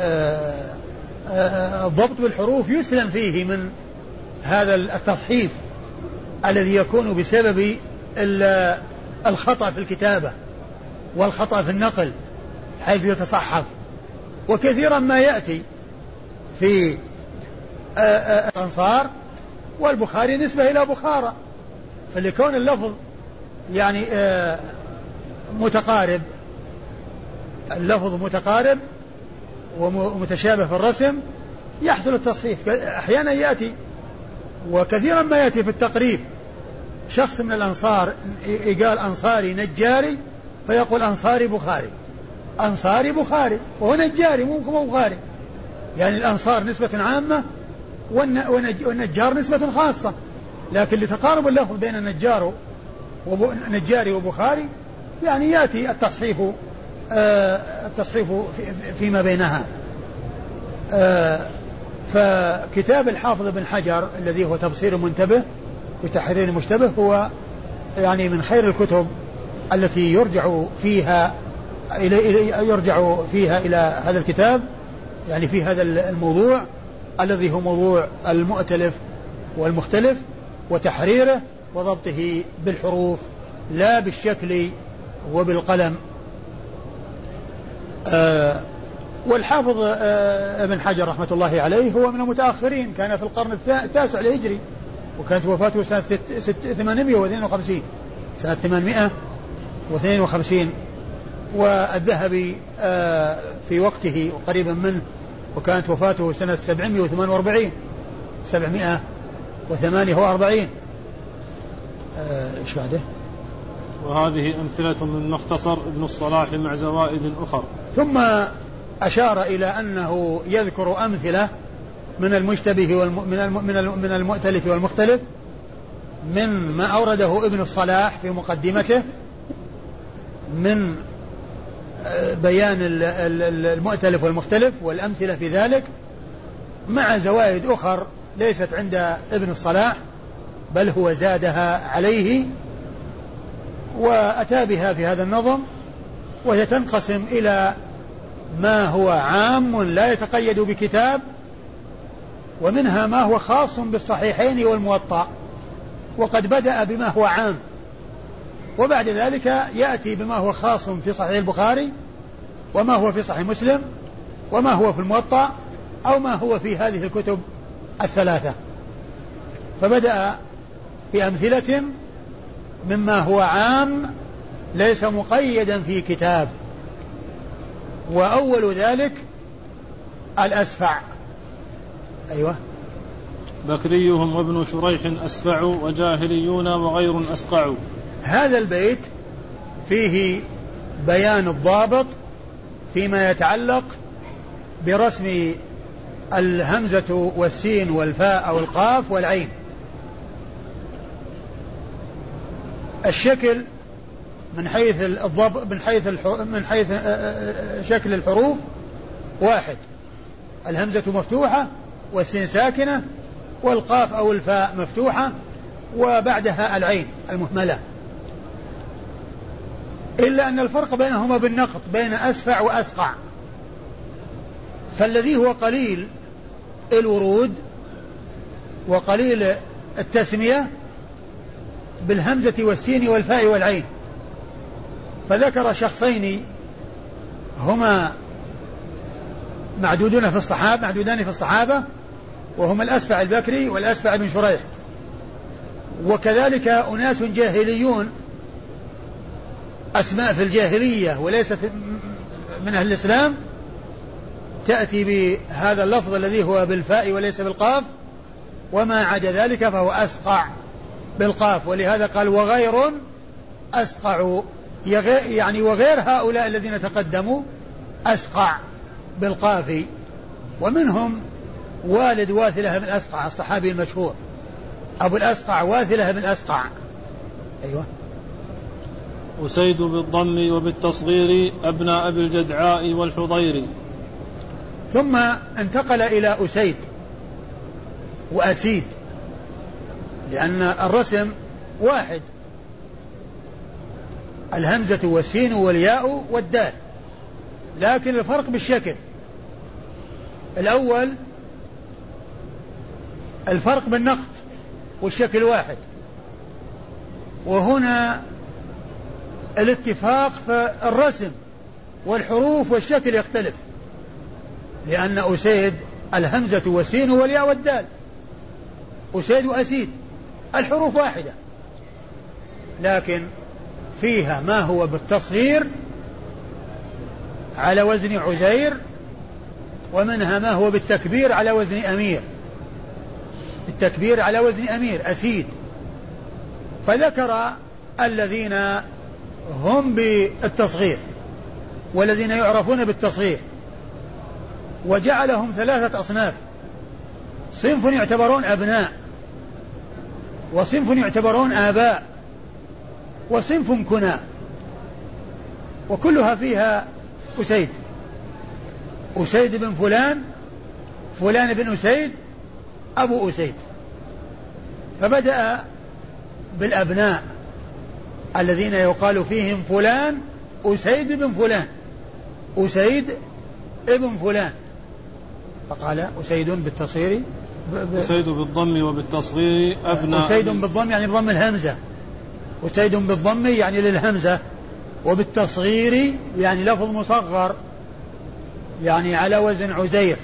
الضبط بالحروف يسلم فيه من هذا التصحيف الذي يكون بسبب الخطأ في الكتابة والخطأ في النقل حيث يتصحف. وكثيرا ما يأتي في الأنصار والبخاري نسبة إلى بخارى، فلكون اللفظ يعني متقارب، اللفظ متقارب ومتشابه في الرسم يحصل التصحيف. أحيانا يأتي وكثيرا ما يأتي في التقريب شخص من الأنصار يقال أنصاري نجاري فيقول أنصاري بخاري، أنصاري بخاري وهو نجاري مو بخاري، يعني الأنصار نسبة عامة والنجار نسبة خاصة، لكن لتقارب اللفظ بين النجار ونجاري وبخاري يعني يأتي التصحيف آه التصحيف في فيما بينها. آه فكتاب الحافظ بن حجر الذي هو تبصير منتبه بتحرير المشتبه هو يعني من خير الكتب التي يرجع فيها إلى يرجع فيها إلى هذا الكتاب، يعني في هذا الموضوع الذي هو موضوع المؤتلف والمختلف وتحريره وضبطه بالحروف لا بالشكل وبالقلم. آه والحافظ آه ابن حجر رحمة الله عليه هو من المتأخرين، كان في القرن التاسع الهجري وكانت وفاته سنة ثمانمائة واثنين وخمسين سنة ثمانمائة واثنين وخمسين، والذهبي آه في وقته قريبا منه وكانت وفاته سنة سبعمائة وثمانية وأربعين سبعمائة وثمانية وأربعين. ايش آه بعده؟ وهذه أمثلة من مختصر ابن الصلاح مع زوائد أخرى. ثم أشار إلى أنه يذكر أمثلة من المشتبه والم... من الم... من الم... من المؤتلف والمختلف من ما أورده ابن الصلاح في مقدمته من بيان المؤتلف والمختلف والأمثلة في ذلك، مع زوائد أخر ليست عند ابن الصلاح بل هو زادها عليه وأتى بها في هذا النظم، وهي تنقسم إلى ما هو عام لا يتقيد بكتاب، ومنها ما هو خاص بالصحيحين والموطأ، وقد بدأ بما هو عام وبعد ذلك يأتي بما هو خاص في صحيح البخاري وما هو في صحيح مسلم وما هو في الموطأ أو ما هو في هذه الكتب الثلاثة. فبدأ بأمثلة مما هو عام ليس مقيدا في كتاب، وأول ذلك الأسفع. أيوة. بكريهم وابن شريح أسفع وجاهليون وغير أسقع. هذا البيت فيه بيان الضابط فيما يتعلق برسم الهمزة والسين والفاء أو القاف والعين. الشكل من حيث الضبط من حيث من حيث شكل الحروف واحد، الهمزة مفتوحة والسين ساكنة والقاف أو الفاء مفتوحة وبعدها العين المهملة، إلا أن الفرق بينهما بالنقط بين أسفع وأسقع. فالذي هو قليل الورود وقليل التسمية بالهمزة والسين والفاء والعين، فذكر شخصين هما معدودون في الصحابة معدودان في الصحابة وهما الأسفع البكري والأسفع بن شريح، وكذلك أناس جاهليون أسماء في الجاهلية وليست من أهل الإسلام تأتي بهذا اللفظ الذي هو بالفاء وليس بالقاف، وما عدا ذلك فهو أسقع بالقاف، ولهذا قال وغير أسقع، يعني وغير هؤلاء الذين تقدموا أسقع بالقاف. ومنهم والد واثلة بن أسقع الصحابي المشهور أبو الأسقع واثلة بن أسقع. أيوة. أسيد بالضم وبالتصغير أبناء أبي الجدعاء والحضير. ثم انتقل إلى أسيد وأسيد لأن الرسم واحد، الهمزة والسين والياء والدال، لكن الفرق بالشكل. الأول الفرق بالنقط والشكل واحد، وهنا الاتفاق في الرسم والحروف والشكل يختلف، لأن أسيد الهمزة والسين والياء والدال، أسيد وأسيد الحروف واحدة، لكن فيها ما هو بالتصغير على وزن عزير، ومنها ما هو بالتكبير على وزن أمير، التكبير على وزن أمير أسيد. فذكر الذين هم بالتصغير والذين يعرفون بالتصغير، وجعلهم ثلاثة أصناف: صنف يعتبرون أبناء، وصنف يعتبرون آباء، وصنف كناء، وكلها فيها أسيد، أسيد بن فلان، فلان بن أسيد، أبو أسيد. فبدأ بالأبناء الذين يقال فيهم فلان أسيد بن فلان، أسيد ابن فلان، فقال أسيد بالتصغير ب... أسيد بالضم وبالتصغير أبناء. أسيد بالضم يعني بضم الهمزة، أسيد بالضم يعني للهمزة، وبالتصغير يعني لفظ مصغر يعني على وزن عزير،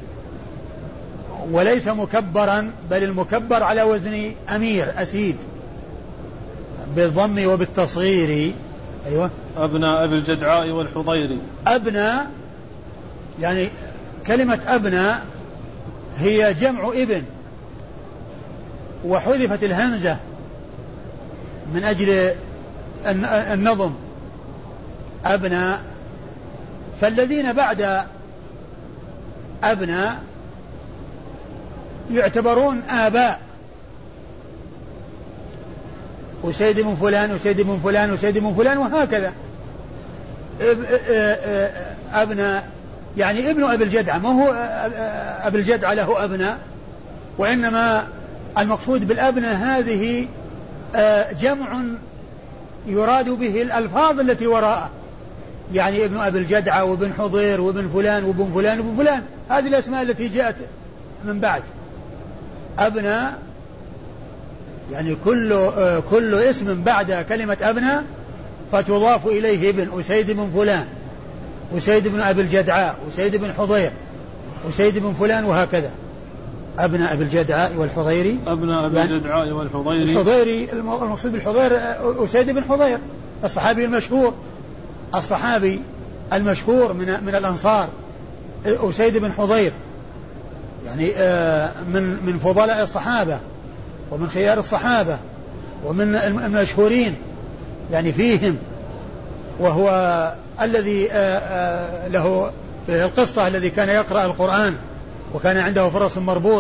وليس مكبرا، بل المكبر على وزن أمير أسيد، بالضم وبالتصغير. أيوة. أبناء أبي الجدعاء والحضيري. أبناء يعني كلمة أبناء هي جمع ابن، وحذفت الهمزة من أجل النظم أبناء، فالذين بعد أبناء يعتبرون آباء، أسيد من فلان، أسيد من فلان، أسيد من فلان، وهكذا. أبناء يعني ابن أبي الجدعة، ما هو أبي الجدعة له أبناء، وإنما المقصود بالأبناء هذه جمع يراد به الألفاظ التي وراءه، يعني ابن أبي الجدعة وابن حضير وابن فلان وابن فلان وابن فلان، هذه الأسماء التي جاءت من بعد. أبناء يعني كل كل اسم بعد كلمة أبناء فتضاف إليه ابن، أسيد بن فلان، أسيد بن أبي الجدعاء، أسيد بن حضير، أسيد بن فلان، وهكذا. أبناء أبي الجدعاء والحضيري، أبناء أبي الجدعاء يعني والحضيري. الحضيري المقصود بالحضير أسيد بن حضير الصحابي المشهور، الصحابي المشهور من من الأنصار، أسيد بن حضير يعني من من فضلاء الصحابة ومن خيار الصحابة ومن المشهورين يعني فيهم، وهو الذي له في القصة الذي كان يقرأ القرآن وكان عنده فرس مربوط،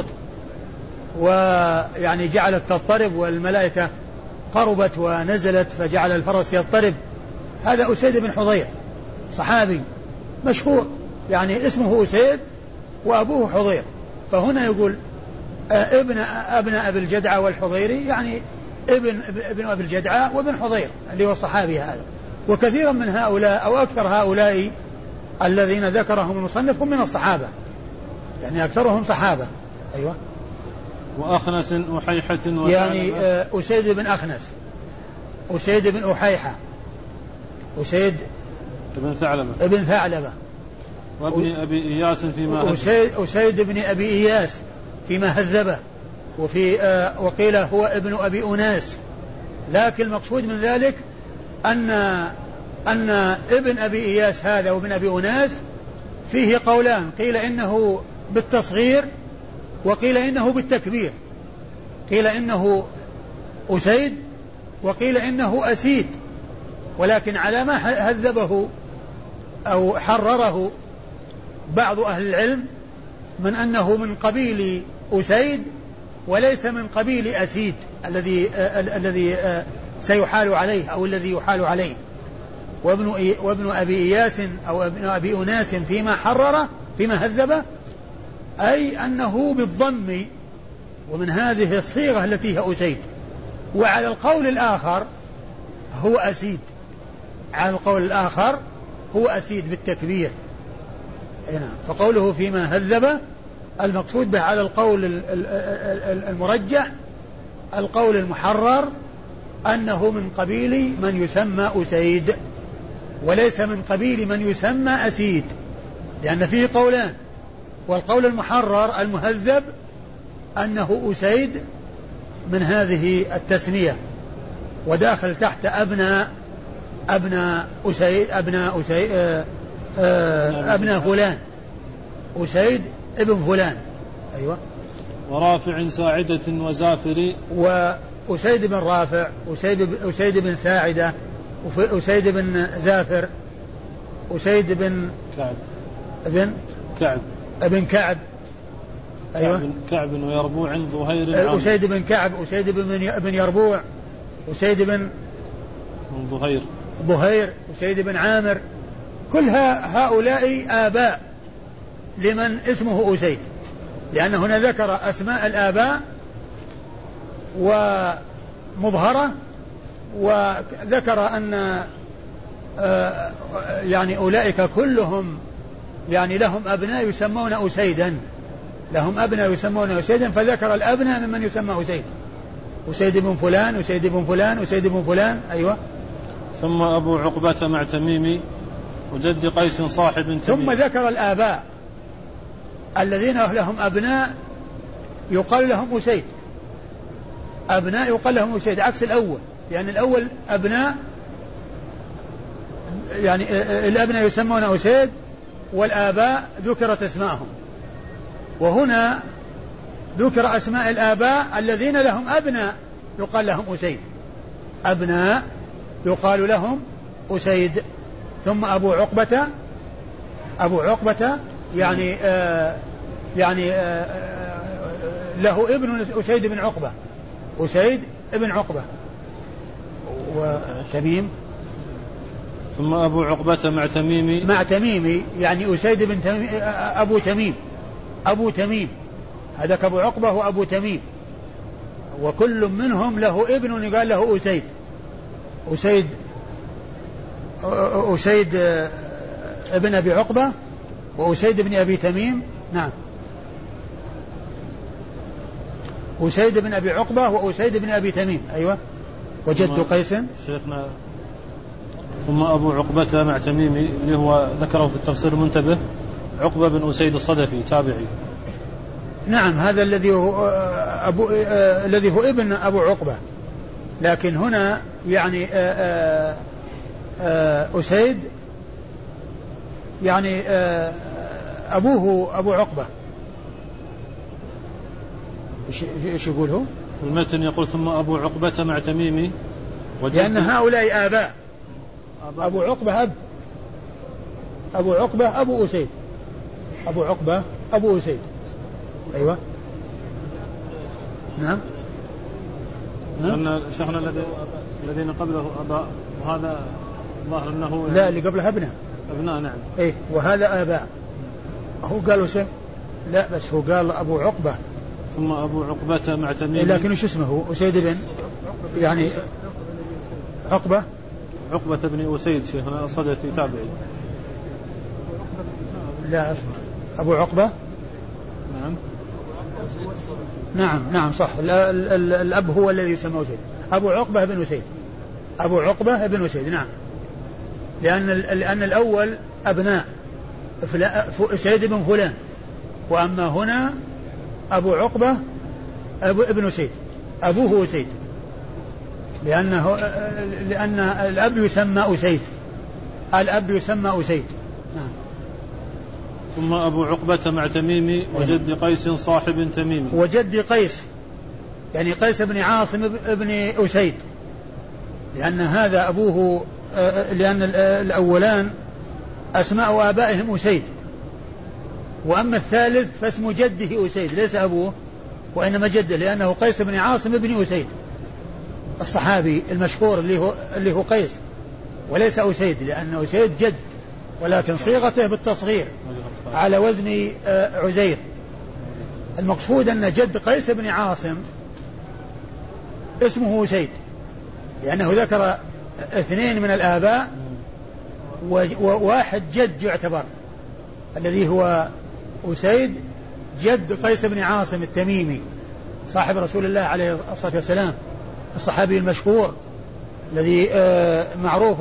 ويعني جعلت تضطرب والملائكة قربت ونزلت فجعل الفرس يضطرب. هذا أسيد بن حضير صحابي مشهور، يعني اسمه أسيد وأبوه حضير. فهنا يقول ابن ابن أبي الجدعاء والحضيري، يعني ابن ابن أبي الجدعاء وابن حضير اللي هو الصحابي هذا. وكثيرا من هؤلاء أو أكثر هؤلاء الذين ذكرهم المصنف هم من الصحابة، يعني أكثرهم صحابة. أيوة. وأخنس أحيحة يعني أسيد بن أخنس، أسيد بن أحيحة، أسيد ابن ثعلبة ابن ثعلبة، وابن أبي إياس فيما أسيد, أسيد بن أبي إياس فيما هذبه، وفي آه وقيل هو ابن أبي أناس، لكن المقصود من ذلك أن أن ابن أبي إياس هذا وابن أبي أناس فيه قولان، قيل إنه بالتصغير وقيل إنه بالتكبير، قيل إنه أسيد وقيل إنه أسيد، ولكن على ما هذبه أو حرره بعض أهل العلم من أنه من قبيل أسيد وليس من قبيل أسيد الذي الذي سيحال عليه أو الذي يحال عليه. وابن وابن أبي إياس أو ابن أبي أناس فيما حرره فيما هذبه، أي أنه بالضم، ومن هذه الصيغة التي هي أسيد. وعلى القول الآخر هو أسيد، على القول الآخر هو أسيد بالتكبير. نعم. فقوله فيما هذب المقصود به على القول المرجح القول المحرر أنه من قبيل من يسمى أسيد وليس من قبيل من يسمى أسيد، لأن فيه قولان، والقول المحرر المهذب أنه أسيد من هذه التسمية وداخل تحت أبناء أبناء أسيد أبناء أسيد أبناء فلان أسيد ابن فلان. أيوة. ورافع ساعدة وزافر، وأسيد بن رافع أسيد, أسيد بن ساعدة أسيد بن زافر أسيد بن كعب ابن كعب ابن كعب. أيوة. كعب, كعب ويربوع ظهير. أسيد بن كعب أسيد بن يربوع أسيد بن ظهير ظهير أسيد بن عامر. كل هؤلاء آباء لمن اسمه أسيد، لأن هنا ذكر أسماء الآباء ومظهرة، وذكر أن يعني أولئك كلهم يعني لهم أبناء يسمون أسيدا لهم أبناء يسمون أسيدا فذكر الأبناء ممن يسمى أسيد، أسيد بن فلان أسيد بن فلان أسيد بن فلان. أيوة. ثم أبو عقبة مع تميمي وجد قيس صاحب تميم. ثم ذكر الآباء الذين لهم أبناء يقال لهم أسيد، أبناء يقال لهم أسيد عكس الأول، لأن الأول أبناء يعني الأبناء يسمون أسيد والآباء ذكرت اسماءهم، وهنا ذكر أسماء الآباء الذين لهم أبناء يقال لهم أسيد، أبناء يقال لهم أسيد. ثم أبو عقبة أبو عقبة يعني آه يعني آه له ابن أسيد بن عقبة أسيد بن عقبة وتميم. ثم أبو عقبة مع تميمي مع تميمي يعني أسيد بن تميم أبو تميم أبو تميم هذاك أبو عقبة وأبو تميم، وكل منهم له ابن يقال له أسيد أسيد أسيد ابن أبي عقبة وأسيد بن أبي تميم. نعم. أسيد بن أبي عقبة وأسيد بن أبي تميم. أيوة. وجد قيس شيخنا. ثم أبو عقبة مع تميمي اللي هو ذكره في التفسير المنتبه عقبة بن أسيد الصدفي تابعي. نعم. هذا الذي هو أبو آه الذي هو ابن أبو عقبة، لكن هنا يعني آه آه أسيد يعني آه أبوه أبو عقبة. إيش يقول هو؟ المتن يقول ثم أبو عقبة مع تميمي لأن هؤلاء آباء. أبو عقبة أب أبو عقبة أبو أسيد أبو عقبة أبو أسيد. أيوة. نعم. أن شيخنا الذين قبله أباء وهذا ظاهر أنه يعني لا اللي قبله أبناء أبناء. نعم. إيه وهذا آباء. هو قال أسيد لا بس هو قال أبو عقبة ثم أبو عقبة مع تميمي. إيه لكن وش اسمه أسيد بن يعني عقبة عقبة بن أسيد شيخنا الصدفي تابعي. لا اسمه أبو عقبة. نعم. نعم نعم صح. ال ال ال الأب هو الذي يسمى أسيد أبو عقبة بن أسيد أبو عقبة بن أسيد. نعم. لأن لأن الأول أبناء أسيد بن فلان، وأما هنا أبو عقبة أبو ابن أسيد أبوه أسيد، لأنه لأن الأب يسمى أسيد الأب يسمى أسيد. نعم. ثم أبو عقبة مع تميمي وجد قيس صاحب تميمي. وجد قيس يعني قيس بن عاصم ابن أسيد، لأن هذا أبوه لأن الأولان أسماء آبائهم أسيد، وأما الثالث فاسم جده أسيد ليس أبوه وإنما جده، لأنه قيس بن عاصم بن أسيد الصحابي المشهور اللي هو اللي هو قيس وليس أسيد، لأن أسيد جد ولكن صيغته بالتصغير على وزن عزير. المقصود أن جد قيس بن عاصم اسمه أسيد، لأنه ذكر اثنين من الآباء وواحد جد يعتبر الذي هو أسيد جد قيس بن عاصم التميمي صاحب رسول الله عليه الصلاة والسلام الصحابي المشهور الذي معروف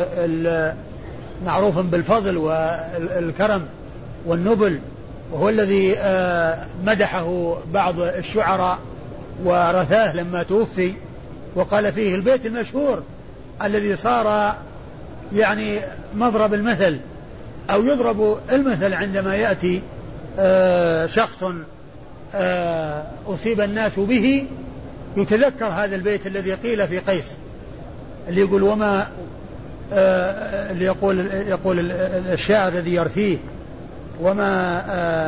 معروف بالفضل والكرم والنبل، وهو الذي مدحه بعض الشعراء ورثاه لما توفي، وقال فيه البيت المشهور الذي صار يعني مضرب المثل أو يضرب المثل عندما يأتي شخص أصيب الناس به يتذكر هذا البيت الذي قيل في قيس، اللي يقول وما اللي يقول يقول الشاعر الذي يرثيه وما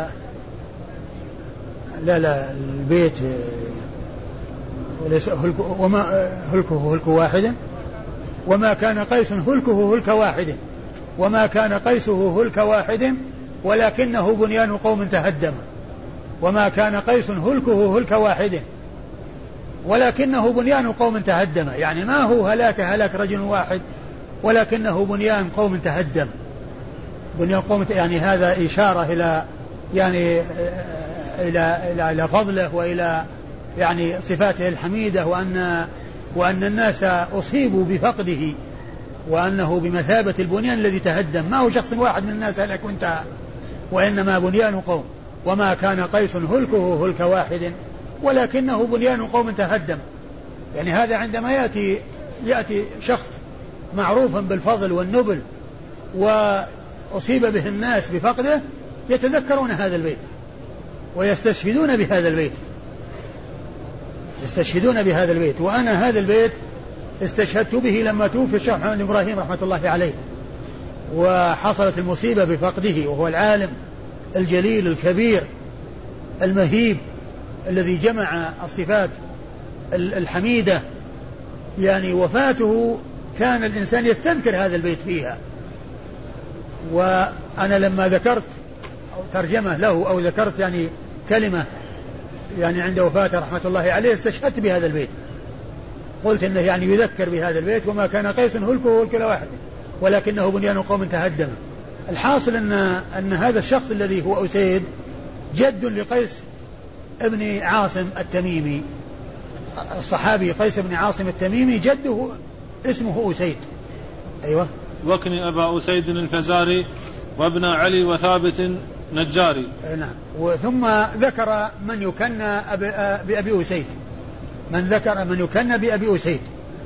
لا لا البيت وما هلكه هلك واحد وما كان قيس هلكه هلك واحد وما كان قيسه هلك واحد ولكنه بنيان قوم تهدم. وما كان قيس هلكه هلك واحد ولكنه بنيان قوم تهدم، يعني ما هو هلاك هلاك رجل واحد ولكنه بنيان قوم تهدم. بنيان قوم يعني هذا إشارة إلى يعني إلى إلى إلى فضله وإلى يعني صفاته الحميدة، وأن وأن الناس أصيبوا بفقده وأنه بمثابة البنيان الذي تهدم، ما هو شخص واحد من الناس هلك وانتهى، وإنما بنيان قوم. وما كان قيس هلكه هلك واحد ولكنه بنيان قوم تهدم، يعني هذا عندما يأتي يأتي شخص معروفا بالفضل والنبل وأصيب به الناس بفقده يتذكرون هذا البيت ويستشهدون بهذا البيت يستشهدون بهذا البيت. وأنا هذا البيت استشهدت به لما توفي الشيخ محمد إبراهيم رحمة الله عليه وحصلت المصيبة بفقده، وهو العالم الجليل الكبير المهيب الذي جمع الصفات الحميدة، يعني وفاته كان الإنسان يستذكر هذا البيت فيها. وأنا لما ذكرت أو ترجمة له أو ذكرت يعني كلمة يعني عند وفاته رحمة الله عليه استشهدت بهذا البيت، قلت إنه يعني يذكر بهذا البيت وما كان قيس هلكه هلك واحد ولكنه بنيان قوم تهدم. الحاصل أن, أن هذا الشخص الذي هو أسيد جد لقيس ابن عاصم التميمي، الصحابي قيس بن عاصم التميمي جده اسمه أسيد. أيوة. وكني أبا أسيد الفزاري وابن علي وثابت نجاري. نعم. وثم ذكر من يكنى بأبي أسيد، من ذكر من يكنى بأبي أسيد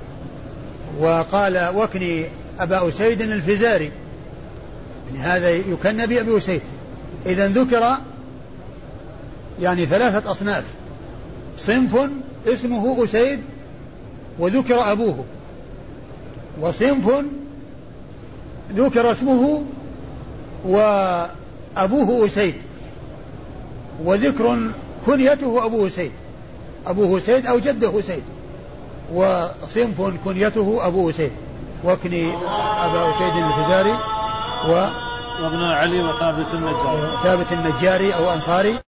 وقال وكني أبا أسيد الفزاري، يعني هذا يكنى بأبي أسيد. إذن ذكر يعني ثلاثة أصناف، صنف اسمه أسيد وذكر أبوه، وصنف ذكر اسمه وأبوه أسيد وذكر كنيته أبوه أسيد أبوه أسيد أو جده أسيد، وصنف كنيته أبوه أسيد. وكني أبا أسيد الفزاري و وابن علي وثابت النجاري ثابت النجاري أو أنصاري.